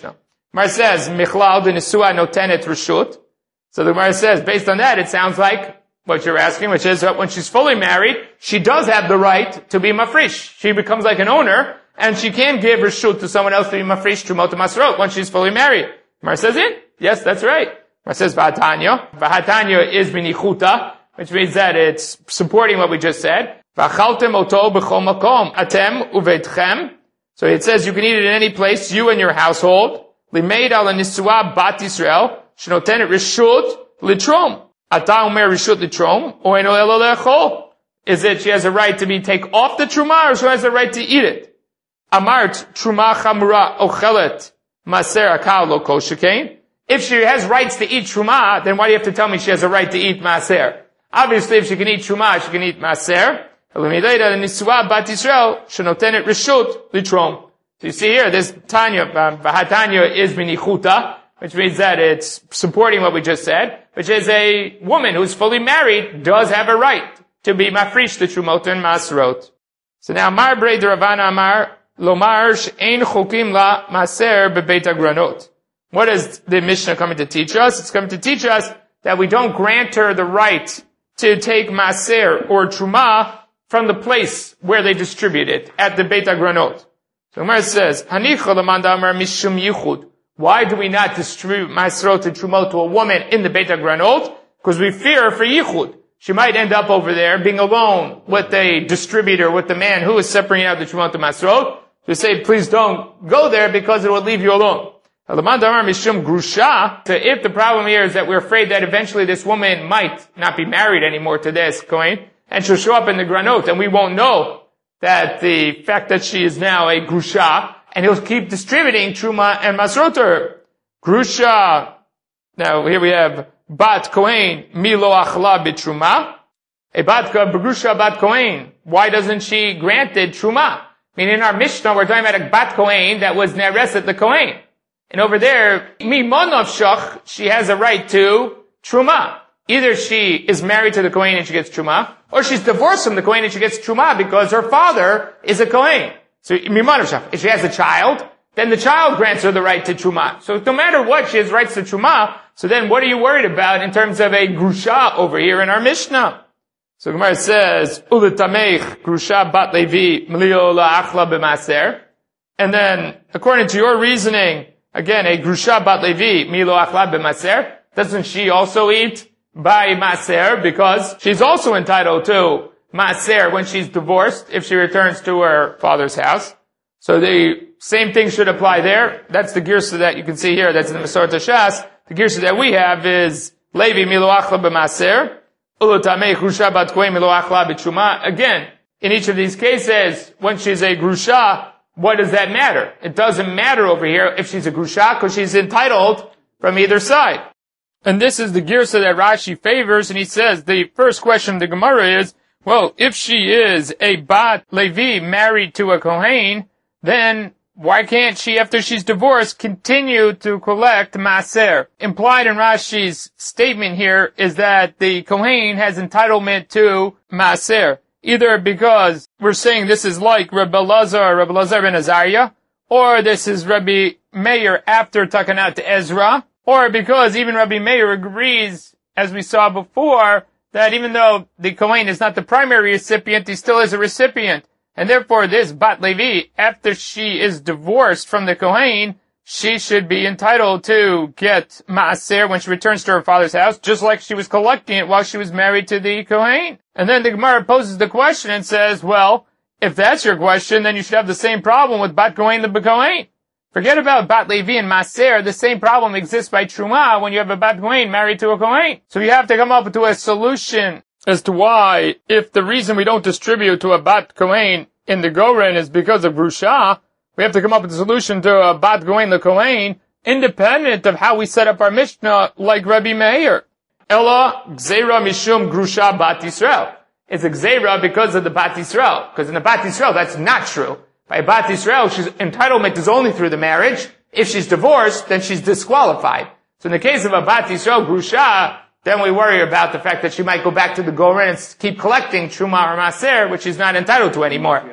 Gemara says, Michlal de Nisua notenet reshut. So the Gemara says, based on that, it sounds like what you're asking, which is that when she's fully married, she does have the right to be mafrish. She becomes like an owner, and she can give reshut to someone else to be mafrish trumot masrot once she's fully married. Gemara says it? Yes, that's right. Gemara says v'hatanya. V'hatanya is binichuta, which means that it's supporting what we just said. V'achaltem oto b'chol makom atem uveitchem. So it says you can eat it in any place, you and your household. Limeid ala nisua bat Yisrael, shenotenet reshut litrom. Ata umer reshut litrom, o eno elo le'echol. Is it she has a right to be take off the truma, or she has a right to eat it? Amart truma chamura ochelet maser akal lo kol shekain. If she has rights to eat truma, then why do you have to tell me she has a right to eat maser? Obviously, if she can eat truma, she can eat maser. So you see here, this Tanya, um, Vahatanya is binichuta, which means that it's supporting what we just said, which is a woman who's fully married does have a right to be mafrish the trumot and masrot. So now, Mar Brei de Ravana Amar, Lomar she'ein chokim la maser bebeit agranot. What is the Mishnah coming to teach us? It's coming to teach us that we don't grant her the right to take maser or truma from the place where they distribute it, at the Beit HaGranot. So Gemara says, Hanicha l'manda amar mishum yichud. Why do we not distribute masrot and trumot to a woman in the Beit HaGranot? Because we fear for yichud. She might end up over there being alone with the distributor, with the man who is separating out the trumot and masrot. To say, please don't go there because it will leave you alone. L'manda amar mishum grusha. So if the problem here is that we're afraid that eventually this woman might not be married anymore to this Kohen, and she'll show up in the granot, and we won't know that the fact that she is now a grusha, and he'll keep distributing truma and masrot to her. Grusha. Now here we have bat kohen milo achla bitruma. A bat grusha bat kohen. Why doesn't she grant it truma? I mean, in our Mishnah, we're talking about a bat kohen that was nereset the kohen, and over there, mimonov shach, she has a right to truma. Either she is married to the Kohen and she gets Truma, or she's divorced from the Kohen and she gets Truma because her father is a Kohen. So, if she has a child, then the child grants her the right to Truma. So no matter what, she has rights to Truma. So then what are you worried about in terms of a Grusha over here in our Mishnah? So Gemara says, Uletamech Grusha bat Levi Mlio la'achla b'maser. And then, according to your reasoning, again, a Grusha bat Levi Milo achla b'maser, doesn't she also eat by maser, because she's also entitled to maser when she's divorced if she returns to her father's house. So the same thing should apply there. That's the girsa that you can see here. That's in the Masorah Shas. The girsa that we have is Levi milo achla b'maser, ulotamei grusha bat kohen milo achla b'truma. Again, in each of these cases, when she's a grusha, what does that matter? It doesn't matter over here if she's a grusha, because she's entitled from either side. And this is the girsa that Rashi favors, and he says the first question of the Gemara is, well, if she is a bat Levi married to a Kohen, then why can't she, after she's divorced, continue to collect maser? Implied in Rashi's statement here is that the Kohen has entitlement to maser, either because we're saying this is like Rabbi Lazar, Rabbi Lazar ben Azariah, or this is Rabbi Meir after Takanat to Ezra, or because even Rabbi Meir agrees, as we saw before, that even though the Kohen is not the primary recipient, he still is a recipient. And therefore this Bat Levi, after she is divorced from the Kohen, she should be entitled to get Maaser when she returns to her father's house, just like she was collecting it while she was married to the Kohen. And then the Gemara poses the question and says, well, if that's your question, then you should have the same problem with Bat Kohen the Kohen. Forget about Bat Levi and Maser. The same problem exists by Truma when you have a Bat Kohen married to a Kohen. So you have to come up with a solution as to why, if the reason we don't distribute to a Bat Kohen in the Goren is because of Grusha, we have to come up with a solution to a Bat Kohen the Kohen, independent of how we set up our Mishnah, like Rabbi Meir. Ella Gzeira Mishum Grusha Bat Yisrael. It's a Gzeira because of the Bat Yisrael. Because in the Bat Yisrael, that's not true. By Bat Yisrael, she's entitlement is only through the marriage. If she's divorced, then she's disqualified. So in the case of a Bat Yisrael Grusha, then we worry about the fact that she might go back to the Goren and keep collecting Truma or Maser, which she's not entitled to anymore.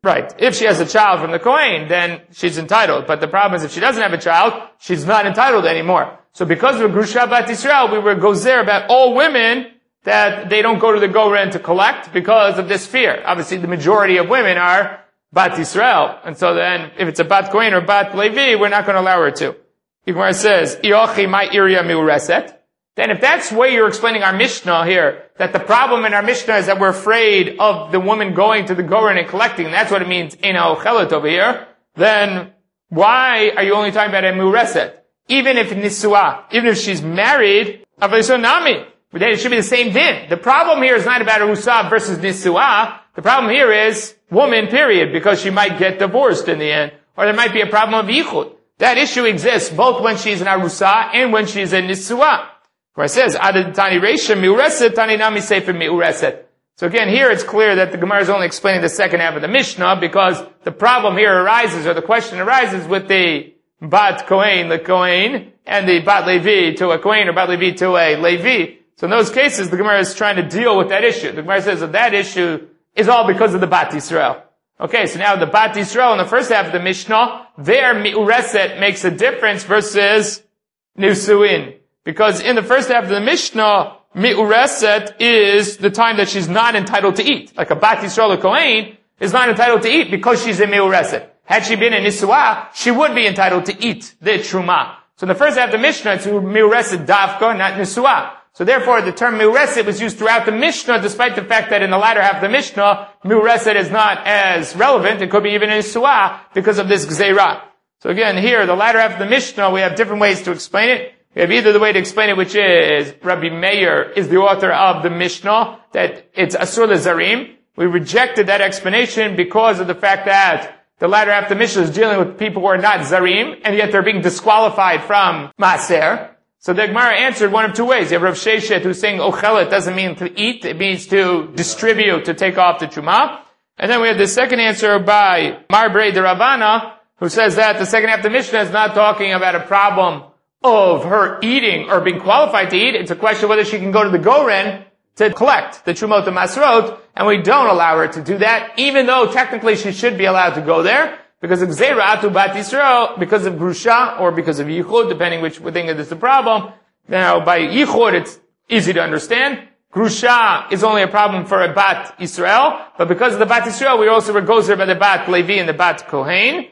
Right. If she has a child from the Kohen, then she's entitled. But the problem is if she doesn't have a child, she's not entitled anymore. So because of Grusha Bat Yisrael, we were gozer about all women that they don't go to the Goren to collect because of this fear. Obviously, the majority of women are Bat Yisrael. And so then, if it's a Bat Kohen or Bat Levi, we're not going to allow her to. The Gemara says, Iochi my iria miureset. Then if that's the way you're explaining our Mishnah here, that the problem in our Mishnah is that we're afraid of the woman going to the Goren and collecting, and that's what it means in Ochelet over here, then why are you only talking about a miureset? Even if Nisua, even if she's married, Nami, then it should be the same din. The problem here is not about Arusa versus Nisua. The problem here is woman, period, because she might get divorced in the end. Or there might be a problem of Yichud. That issue exists both when she's an Arusa and when she's a Nisua. Where it says, Adad Tani Reisha Miureset, Tani Nami Sefer Miureset. So again, here it's clear that the Gemara is only explaining the second half of the Mishnah because the problem here arises, or the question arises with the Bat Kohen, the Kohen, and the Bat Levi to a Kohen or Bat Levi to a Levi. So in those cases, the Gemara is trying to deal with that issue. The Gemara says that that issue is all because of the Bat Yisrael. Okay, so now the Bat Yisrael in the first half of the Mishnah, their Miureset makes a difference versus Nisuin. Because in the first half of the Mishnah, Mi'ureset is the time that she's not entitled to eat. Like a Bat Yisrael or Kohen is not entitled to eat because she's a Mi'ureset. Had she been a Nisua, she would be entitled to eat the Truma. So in the first half of the Mishnah, it's Mi'ureset Davka, not Nisua. So therefore, the term Mi'ureset was used throughout the Mishnah, despite the fact that in the latter half of the Mishnah, Mi'ureset is not as relevant. It could be even a Nisua because of this Gzeirah. So again, here, the latter half of the Mishnah, we have different ways to explain it. We have either the way to explain it, which is Rabbi Meir is the author of the Mishnah, that it's Asur Lezarim. We rejected that explanation because of the fact that the latter half of the Mishnah is dealing with people who are not Zarim, and yet they're being disqualified from Maaser. So the Gemara answered one of two ways. You have Rav Sheshet who's saying Ochelet doesn't mean to eat, it means to distribute, to take off the Trumah. And then we have the second answer by Marbrei de Ravana, who says that the second half of the Mishnah is not talking about a problem of her eating or being qualified to eat. It's a question of whether she can go to the Goren to collect the Trumot and Masrot, and we don't allow her to do that, even though technically she should be allowed to go there, because of Gzeira Atu Bat Yisrael, because of Grusha, or because of Yichud, depending which thing is the problem. Now, by Yichud, it's easy to understand. Grusha is only a problem for a Bat Yisrael, but because of the Bat Yisrael, we also go there by the Bat Levi and the Bat Kohen.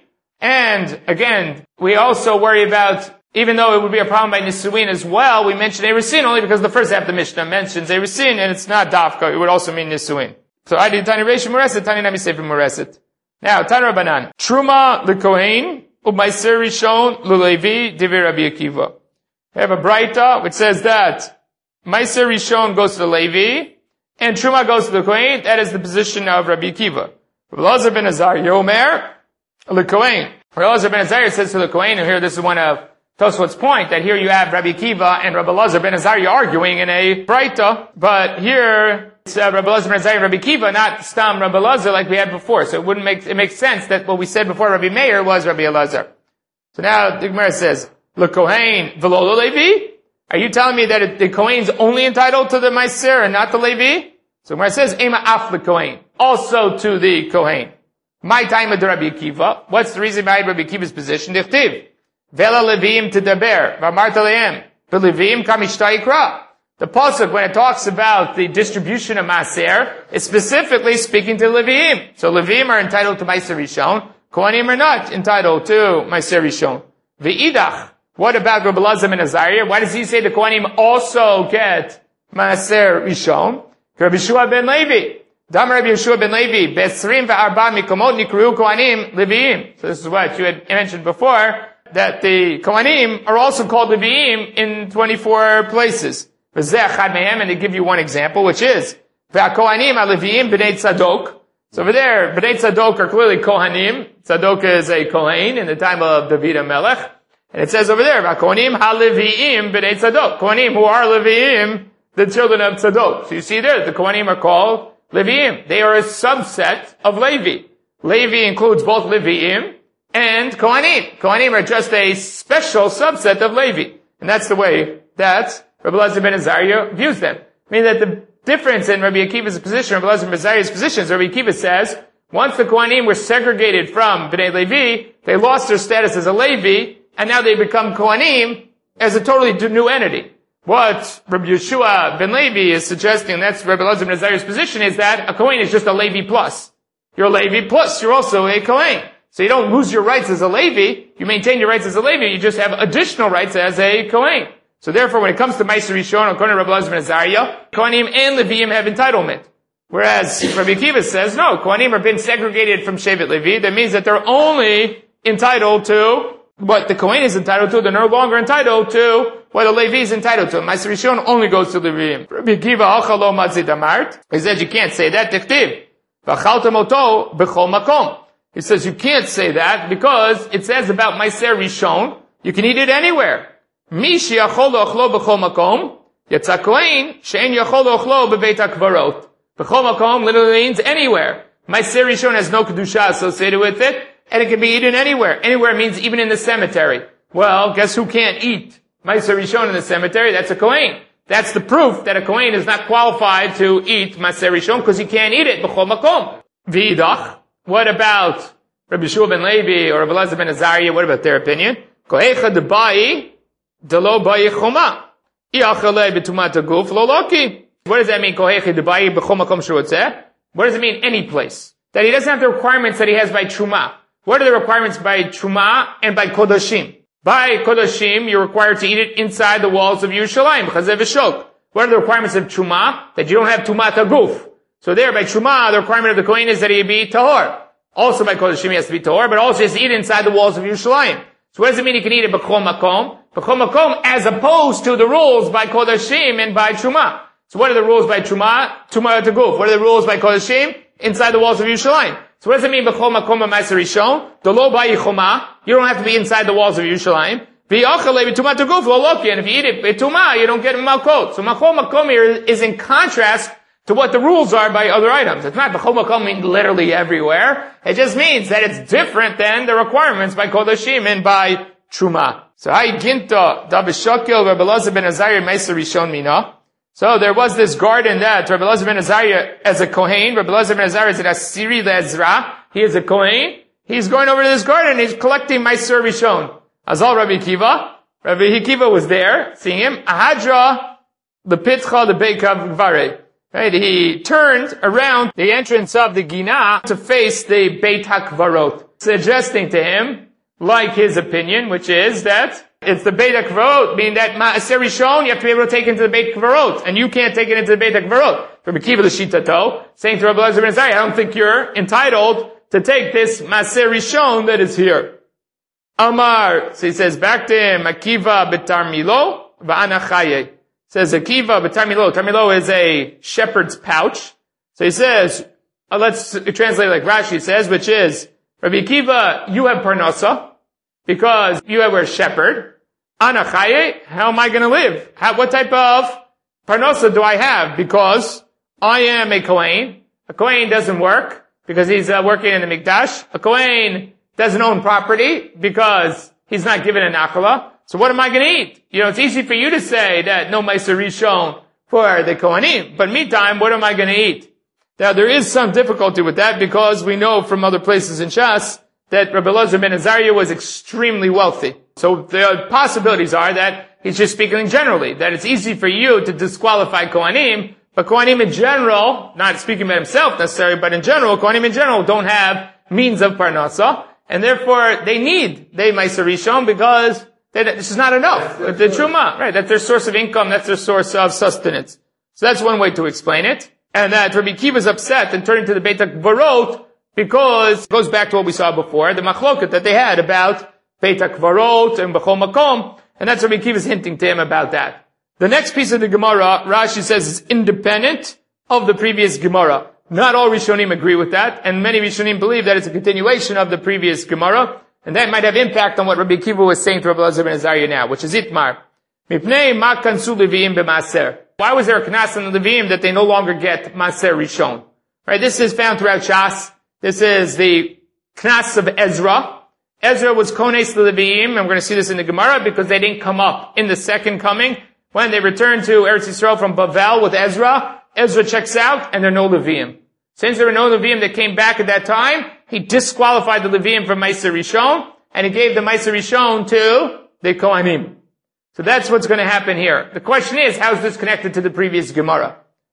And again, we also worry about, even though it would be a problem by Nisuin as well, we mention Eresin only because the first half of the Mishnah mentions Eresin, and it's not Dafka, it would also mean Nisuin. So I did Tani Reish Mureset, Tani Nami Sefer Mureset. Now, Tana Rabbanan. Truma the Kohen, Umaiser Rishon, Lulevi, Divi Rabbi Akiva. We have a Braita which says that Maiser Rishon goes to the Levi, and Truma goes to the Kohen. That is the position of Rabbi Akiva. Rabbi Elazar ben Azariah, Omer, the Kohen. Rabbi Elazar ben Azariah says to the Kohen, and here this is one of Tosfot's point, that here you have Rabbi Akiva and Rabbi Elazar ben Azariah arguing in a Braita, but here it's uh, Rabbi Elazar ben Azariah and Rabbi Akiva, not Stam Rabbi Elazar like we had before. So it wouldn't make, it makes sense that what we said before Rabbi Meir was Rabbi Elazar. So now the Gemara says, Le Kohen v'lo Levi? Are you telling me that it, the Kohen's only entitled to the Meiser and not the Levi? So Gemara says, Ema af the Kohen, also to the Kohen. My time of Rabbi Akiva. What's the reason behind Rabbi Akiva's position? Dichtiv. Vela Levim to Daber, Vamarta Leim, Levim Kamishta Yikra. The pasuk, when it talks about the distribution of Maser, is specifically speaking to Levim. So Levim are entitled to Meiser Rishon, Kohanim are not entitled to Meiser Rishon. Ve'idach, what about Rabbi Elazar ben Azariah? Why does he say the Kohanim also get Meiser Rishon? Rabbi Yeshua ben Levi. Dam Rabbi Yeshua ben Levi, Besrim ve'arba mikomot nikru Kohanim Leviim. So this is what you had mentioned before, that the Kohanim are also called Leviim in twenty-four places. And they give you one example, which is, Kohanim Leviim b'nei Tzadok. So over there, b'nei Tzadok are clearly Kohanim. Tzadok is a Kohen in the time of David HaMelech. And it says over there, Kohanim ha-Leviim b'nei Tzadok. Kohanim who are Leviim, the children of Tzadok. So you see there, the Kohanim are called Leviim. They are a subset of Levi. Levi includes both Leviim and Kohanim. Kohanim are just a special subset of Levi. And that's the way that Rabbi Elazar ben Azariah views them. I mean that the difference in Rabbi Akiva's position, Rabbi Elazar ben Azariah's position is Rabbi Akiva says, Once the Kohanim were segregated from Bnei Levi, they lost their status as a Levi, and now they become Kohanim as a totally new entity. What Rabbi Yeshua ben Levi is suggesting, that's Rabbi Elazar ben Azariah's position, is that a Kohen is just a Levi plus. You're a Levi plus, you're also a Kohen. So you don't lose your rights as a Levi, you maintain your rights as a Levi, you just have additional rights as a Kohen. So therefore, when it comes to Meiser Rishon, according to Rabbi Elazar ben Azariah, Kohanim and Leviim have entitlement. Whereas Rabbi Akiva says, no, Kohanim have been segregated from Shevet Levi. That means that they're only entitled to what the Kohen is entitled to. They're no longer entitled to what a Levi is entitled to. Meiser Rishon only goes to Leviim. Rabbi Akiva, Hacha lo mazid amart. He says you can't say that. Tichtiv. V'chaltem oto b'chol makom. He says you can't say that because it says about Meiser Rishon, you can eat it anywhere. Mi sheyachol lo'achlo b'chol makom. Yatza Kohen she'en yachol lo'achlo b'beit hakvarot. B'chol makom literally means anywhere. Meiser Rishon has no kedusha associated with it, and it can be eaten anywhere. Anywhere means even in the cemetery. Well, guess who can't eat Meiser Rishon in the cemetery? That's a Kohen. That's the proof that a Kohen is not qualified to eat Meiser Rishon because he can't eat it. B'chol makom. V'idach. What about Rabbi Yeshua ben Levi or Rabbi Elazar ben Azariah? What about their opinion? Kohecha debai delo bai choma. Iachalei b'tumat haguf lo loki. What does that mean? Kohecha debai b'chol makom sherotzeh. What does it mean? Any place. That he doesn't have the requirements that he has by Truma. What are the requirements by Truma and by Kodashim? By Kodashim, you're required to eat it inside the walls of Yerushalayim. Chazeh v'shok. What are the requirements of Truma? That you don't have Tumat haguf. So there, by Truma, the requirement of the Kohen is that he be Tahor. Also by Kodashim, he has to be Tahor, but also he has to eat it inside the walls of Yerushalayim. So what does it mean he can eat it b'chol makom? B'chol makom, as opposed to the rules by Kodashim and by Truma. So what are the rules by Truma? Tumat haguf. What are the rules by Kodashim? Inside the walls of Yerushalayim. So what does it mean b'chol makom b'meiser rishon? Delo bai choma. You don't have to be inside the walls of Yerushalayim. V'yachalei b'tumat haguf lo loki. And if you eat it b'tumah, you don't get malkot. So b'chol makom here is in contrast to what the rules are by other items. It's not b'chol makom means literally everywhere. It just means that it's different than the requirements by Kodashim and by Truma. So hay ginta da b'shokil Rabbi Elazar ben Azariah meiser rishon mina. So there was this garden that Rabbi Elazar ben Azariah as a Kohen, Rabbi Elazar ben Azariah is an Asiri le'ezra. He is a Kohen. He's going over to this garden. He's collecting Meiser Rishon. Azal Rabbi Akiva. Rabbi Akiva was there, seeing him. Ahadra the pitcha the beikav gvare. Right? He turned around the entrance of the Gina to face the Beit HaKvarot, suggesting to him, like his opinion, which is that it's the Beit HaKvarot, meaning that Ma'aser Rishon, you have to be able to take it into the Beit HaKvarot, and you can't take it into the Beit HaKvarot. Rabbi Akiva l'shitato, saying to Rabbi Elazar ben Azariah, I don't think you're entitled to take this Ma'aser Rishon that is here. Amar, so he says back to him, Akiva b'tar milo, v'ana chaye. Says Akiva b'tar milo. Tar milo is a shepherd's pouch. So he says, uh, let's translate like Rashi says, which is, Rabbi Akiva, you have parnasa, because you were a shepherd. Ana chaye, how am I going to live? How, what type of parnasa do I have? Because I am a Kohen. A Kohen doesn't work because he's uh, working in the Mikdash. A Kohen doesn't own property because he's not given an akala. So what am I going to eat? You know, it's easy for you to say that no Meiser Rishon for the Kohanim, but meantime, what am I going to eat? Now, there is some difficulty with that because we know from other places in Shas that Rabbi Elazar ben Azariah was extremely wealthy. So the possibilities are that he's just speaking generally, that it's easy for you to disqualify Kohanim, but Kohanim in general, not speaking about himself necessarily, but in general, Kohanim in general don't have means of parnasa, and therefore they need they Meiser Rishon because they, this is not enough. The Truma, right, that's their source of income, that's their source of sustenance. So that's one way to explain it. And that Rabbi Akiva is upset and turning to the Beit HaKvarot because it goes back to what we saw before, the machloket that they had about Beit HaKvarot and B'chol Makom, and that's Rabbi Akiva is hinting to him about that. The next piece of the Gemara, Rashi says, is independent of the previous Gemara. Not all Rishonim agree with that, and many Rishonim believe that it's a continuation of the previous Gemara, and that might have impact on what Rabbi Akiva was saying to Rabbi Elazar ben Azariah now, which is Itmar. Mipnei ma kansu leviim b'maser. Why was there a knas on the Leviim that they no longer get Maser Rishon? Right, this is found throughout Shas. This is the knas of Ezra. Ezra was kones the Leviim, and we're going to see this in the Gemara, because they didn't come up in the second coming. When they returned to Eretz Yisrael from Bavel with Ezra, Ezra checks out, and there are no Leviim. Since there were no Leviim that came back at that time, he disqualified the Leviim from Meiser Rishon, and he gave the Meiser Rishon to the Kohanim. So that's what's going to happen here. The question is, how is this connected to the previous Gemara?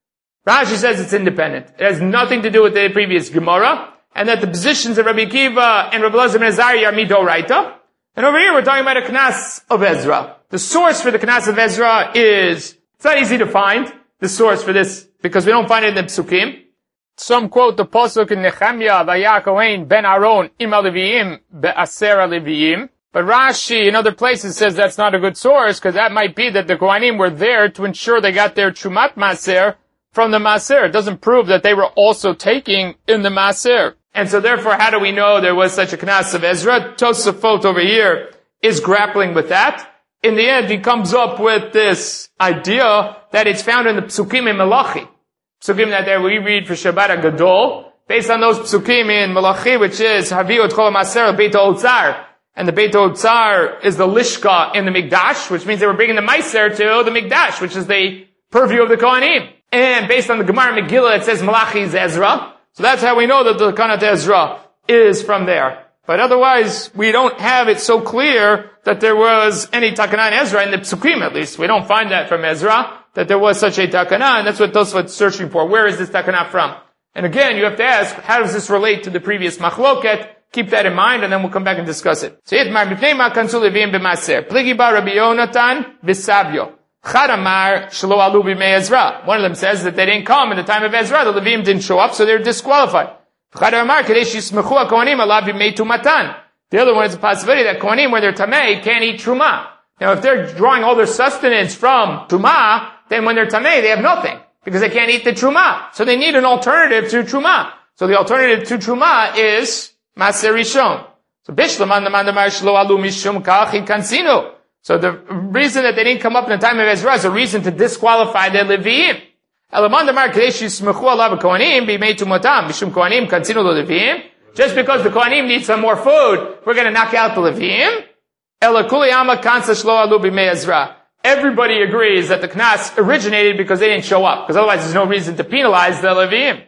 Rashi says it's independent. It has nothing to do with the previous Gemara, and that the positions of Rabbi Akiva and Rabbi Elazar ben Azariah are midoraita. And over here we're talking about a Knas of Ezra. The source for the Knas of Ezra is, it's not easy to find, the source for this, because we don't find it in the Psukim. Some quote the Pasuk in Nehemiah, Vaya Kohen ben Aaron im Leviim be'aser Leviim. But Rashi in other places says that's not a good source, because that might be that the Kohanim were there to ensure they got their Trumat Maser from the Maser. It doesn't prove that they were also taking in the Maser. And so therefore, how do we know there was such a Knas of Ezra? Tosafot over here is grappling with that. In the end, he comes up with this idea that it's found in the Psukim in Malachi. Psukim that there we read for Shabbat HaGadol, based on those Psukim in Malachi, which is Haviu et Chol HaMaser Beit HaOtzar. And the Beit HaOtzar is the Lishka in the Mikdash, which means they were bringing the Meiser to the Mikdash, which is the purview of the Kohanim. And based on the Gemara Megillah, it says Malachi is Ezra. So that's how we know that the Kanat Ezra is from there. But otherwise, we don't have it so clear that there was any Takana in Ezra, in the Psukim at least. We don't find that from Ezra, that there was such a Takana, and that's what Tosfot's searching for. Where is this Takana from? And again, you have to ask, how does this relate to the previous Machloket? Keep that in mind, and then we'll come back and discuss it. So, Itmar b'pnei ma kansu Leviim b'maser. Pligi ba Rabbi Yonatan v'Savyo. Charamar shelo alu b'mei Ezra. One of them says that they didn't come in the time of Ezra. The Leviim didn't show up, so they're disqualified. Charamar kadesh yismechu ha-kohanim alav b'mei tumatan. The other one is a possibility that kohanim, when they're tamei, can't eat truma. Now, if they're drawing all their sustenance from truma, then when they're tamei, they have nothing because they can't eat the truma. So they need an alternative to truma. So the alternative to truma is Maser Rishon. So Bishlam and the Mandamar Shlo Alu Mishum Ka'achin Kansino. So the reason that they didn't come up in the time of Ezra is a reason to disqualify the Leviim. Elamandamar Kadesh Yismechu Alav Kohanim B'mei Tumatam Mishum Kohanim Kansino Lo Leviim. Just because the Kohanim need some more food, we're going to knock out the Leviim. Ela Kuli Ama Kansa Shlo Alu B'mei Ezra. Everybody agrees that the Knas originated because they didn't show up, because otherwise there's no reason to penalize the Leviim.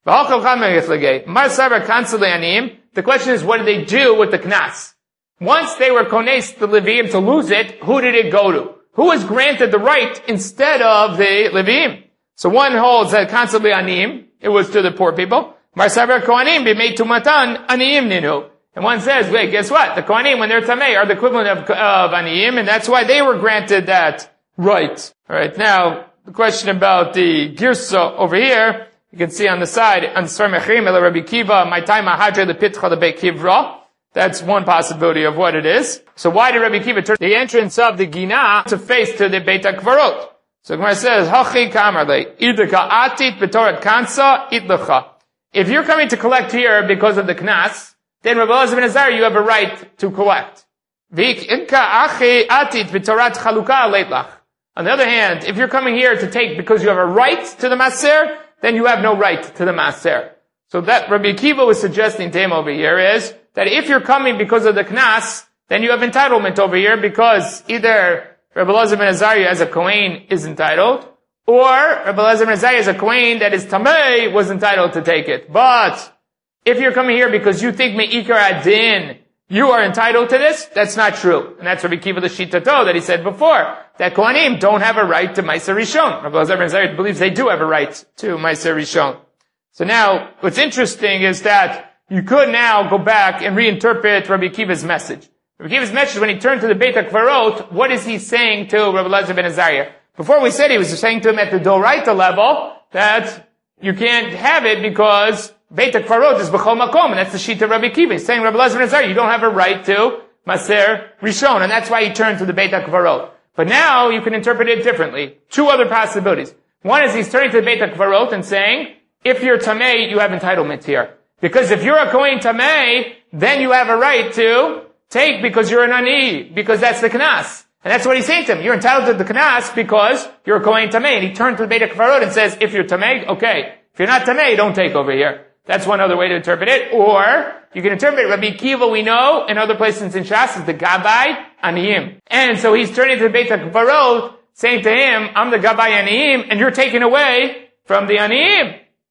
The question is, what did they do with the Knas? Once they were kones the Leviim to lose it, who did it go to? Who was granted the right instead of the Leviim? So one holds that constantly anim, it was to the poor people. Marsaber Kohanim b'mei tumatan aniyim ninu. And one says, wait, guess what? The Kohanim, when they're tamei, are the equivalent of, of aniyim, and that's why they were granted that right. Alright, now, the question about the girsa over here, you can see on the side, on Sfar Mechrim, Ela Rabbi Kiva, my time ahadre lepitcha lebe kivra. That's one possibility of what it is. So why did Rabbi Kiva turn the entrance of the Gina to face to the Beit HaKvarot? So Gemara says, Hachi kamarle, idaka atit b'torat kansa itlecha. If you're coming to collect here because of the Knas, then Rabbi Elazar ben Azariah, you have a right to collect. V'ik inka achi atit b'torat chaluka leitlach. On the other hand, if you're coming here to take because you have a right to the Maser, then you have no right to the Maser. So that Rabbi Akiva was suggesting to him over here is that if you're coming because of the Knas, then you have entitlement over here because either Rabbi Elazar ben Azariah as a Kohen is entitled, or Rabbi Elazar ben Azariah as a Kohen that is Tamei was entitled to take it. But if you're coming here because you think Me'ikar Adin, you are entitled to this, that's not true. And that's Rabbi Akiva the Shitato that he said before, that Kohanim don't have a right to Meiser Rishon. Rabbi Elazar ben Azariah believes they do have a right to Meiser Rishon. So now, what's interesting is that you could now go back and reinterpret Rabbi Akiva's message. Rabbi Akiva's message, when he turned to the Beit HaKvarot, what is he saying to Rabbi Elazar ben Azariah? Before we said he was saying to him at the Doraita level that you can't have it because Beit HaKvarot is B'chol Makom, and that's the sheet of Rabbi Akiva. He's saying, Rabbi Elazar ben Azariah, you don't have a right to Maser Rishon, and that's why he turned to the Beit HaKvarot. But now you can interpret it differently. Two other possibilities. One is he's turning to the Beit HaKvarot and saying, if you're Tamei, you have entitlement here. Because if you're a Kohen Tamei, then you have a right to take because you're an Ani, because that's the Knas. And that's what he's saying to him. You're entitled to the Knas because you're a Kohen Tamei. And he turned to the Beit HaKvarot and says, if you're Tamei, okay. If you're not Tamei, don't take over here. That's one other way to interpret it. Or, you can interpret it. Rabbi Akiva, we know, in other places in Shas, is the Gabbai Aniyim. And so he's turning to the Beit HaKvarot, saying to him, I'm the Gabbai Aniyim, and you're taking away from the Aniyim.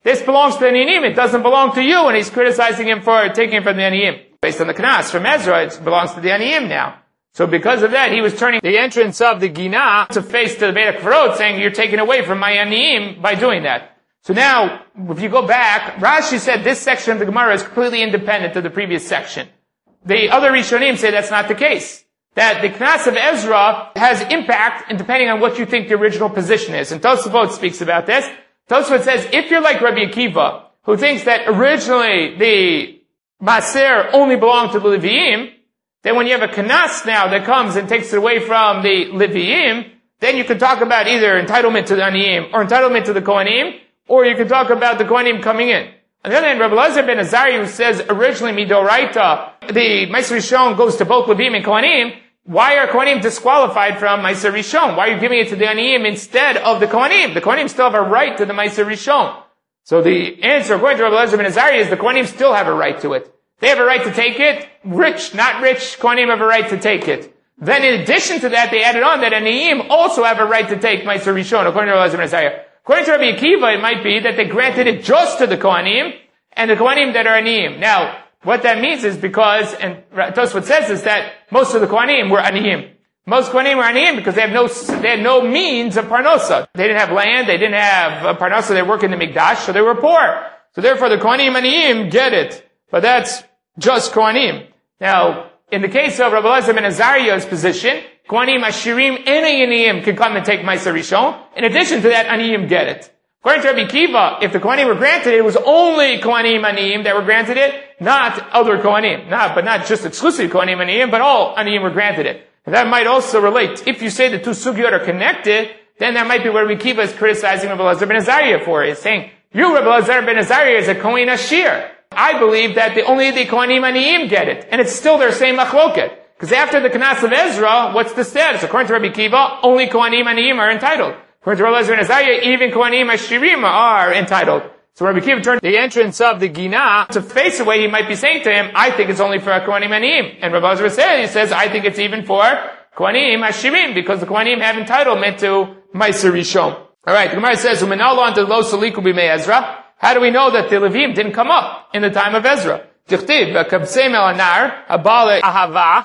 this belongs to the Aniyim, it doesn't belong to you, and he's criticizing him for taking it from the Aniyim. Based on the Knas from Ezra, it belongs to the Aniyim now. So because of that, he was turning the entrance of the Gina to face to the Beit HaKvarot, saying, you're taking away from my Aniyim by doing that. So now, if you go back, Rashi said this section of the Gemara is completely independent of the previous section. The other Rishonim say that's not the case. That the Knas of Ezra has impact, and depending on what you think the original position is. And Tosafot speaks about this. Tosafot says, if you're like Rabbi Akiva, who thinks that originally the Maser only belonged to the Leviim, then when you have a Knas now that comes and takes it away from the Leviim, then you can talk about either entitlement to the Aniyim or entitlement to the Kohanim, or you can talk about the Kohanim coming in. On the other hand, Rabbi Elazar ben Azariah, who says originally Midoraita, the Meiser Rishon goes to both Leviim and Kohanim, why are Kohanim disqualified from Meiser Rishon? Why are you giving it to the Aniyim instead of the Kohanim? The Kohanim still have a right to the Meiser Rishon. So the answer, according to Rabbi Elazar ben Azariah, is the Kohanim still have a right to it. They have a right to take it. Rich, not rich, Kohanim have a right to take it. Then in addition to that, they added on that Aniyim also have a right to take Meiser Rishon, according to Rabbi Elazar ben Azariah. According to Rabbi Akiva, it might be that they granted it just to the Kohanim, and the Kohanim that are Aniyim. Now, what that means is because, and Tosfot says is that most of the Kohanim were Aniyim. Most Kohanim were Aniyim because they have no, they had no means of Parnosa. They didn't have land, they didn't have uh, Parnosa, they work in the Mikdash, so they were poor. So therefore the Kohanim Aniyim get it. But that's just Kohanim. Now, in the case of Rabbi Elazar ben Azariah's position, Kohanim Ashirim and Aniyim can come and take Meiser Rishon. In addition to that, Aniyim get it. According to Rabbi Akiva, if the Kohanim were granted it, it was only Kohanim Aniyim that were granted it, not other Kohanim. Not, but not just exclusive Kohanim Aniyim, but all Aniyim were granted it. And that might also relate. If you say the two sugyot are connected, then that might be where Rabbi Akiva is criticizing Rabbi Elazar ben Azariah for. He's saying, you, Rabbi Elazar ben Azariah, is a Kohen Ashir. I believe that the, only the Kohanim Aniyim get it. And it's still their same machloket. Because after the Knas of Ezra, what's the status? According to Rabbi Akiva, only Kohanim Aniyim are entitled. According to Rabbi Elazar ben Azariah, even Kohanim Ashirim are entitled. So Rabbi Akiva turned the entrance of the Gina to face away. He might be saying to him, I think it's only for Kohanim Aniyim. And Rabbi Elazar says, he says, I think it's even for Kohanim Ashirim, because the Kohanim have entitlement to Meiser Rishon. Alright, the Gemara says, Umenalo ante lo saliku b'mei Ezra. How do we know that the Levim didn't come up in the time of Ezra? Tichtiv, v'kabseim el anar, abale ahava,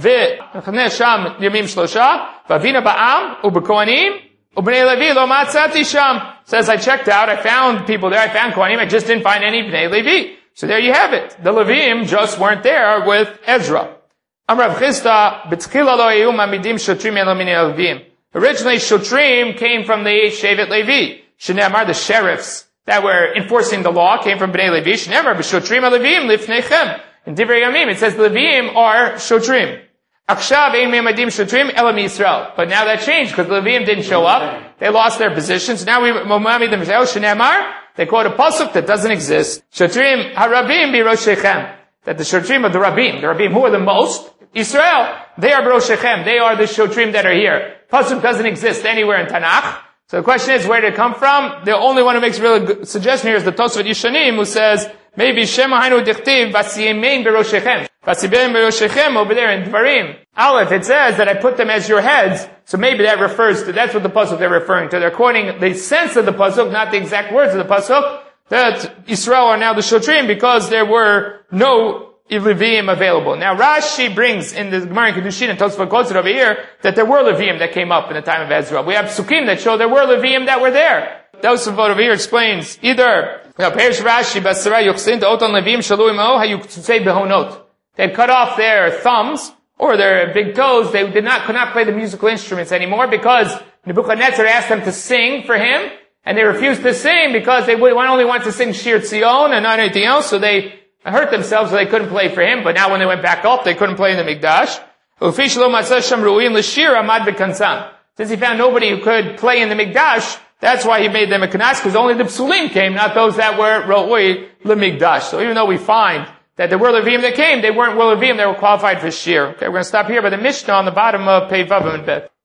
v'chne sham yamim shlosha, v'avina ba'am, u'b'kohanim, u'b'nei Levi lo matzati sham. Says, I checked out, I found people there, I found Kohanim, I just didn't find any B'nei Levi. So there you have it. The Levim just weren't there with Ezra. Amrav Chisda, b'tchila lo eyu mamidim shotrim elo minei Levim. Originally, shotrim came from the Shevet Levi. Shneamar, the sheriffs that were enforcing the law came from Bnei Levi. Shneamar, b'shotrim ha-Levim lifnechem. In Divrei Yamim, it says the Levim are shotrim. Akshav ein me'amadim shotrim ela mi-Yisrael. But now that changed because the Levim didn't show up. They lost their positions. Now we mamamid them. Shneamar, they quote a pasuk that doesn't exist. Shotrim ha-Rabim bi-Roshechem. That the shotrim of the Rabim, the Rabim who are the most, Israel, they are Roshechem. They are the shotrim that are here. Pasuk doesn't exist anywhere in Tanakh. So the question is, where did it come from? The only one who makes a really good suggestion here is the Tosfot Yishanim, who says, maybe Shema Hainu Dichtiv, Vasiyemein Beroshechem. Vasiyemein Beroshechem over there in Dvarim. Aleph, it says that I put them as your heads, so maybe that refers to, that's what the Pasuk they're referring to. They're quoting the sense of the Pasuk, not the exact words of the Pasuk, that Israel are now the Shotrim because there were no Levim available. Now Rashi brings in the Gemara in Kedushin and Tosfot quotes it over here that there were Levim that came up in the time of Ezra. We have Psukim that show there were Levim that were there. Tosfot over here explains either Perish Rashi Basara Yuchsin to Oton Levim Shalu Imo Hayuksei Behonot. They had cut off their thumbs or their big toes. They did not could not play the musical instruments anymore because Nebuchadnezzar asked them to sing for him, and they refused to sing because they would only want to sing Shir Tzion and not anything else. So they hurt themselves, so they couldn't play for him, but now when they went back up, they couldn't play in the Mikdash. Since he found nobody who could play in the Mikdash, that's why he made them a Knas, because only the Psulim came, not those that were Ro'ui LeMikdash. So even though we find that there were Levim that came, they weren't Levim, they were qualified for Shir. Okay, we're going to stop here by the Mishnah on the bottom of Pei Vav and Bet.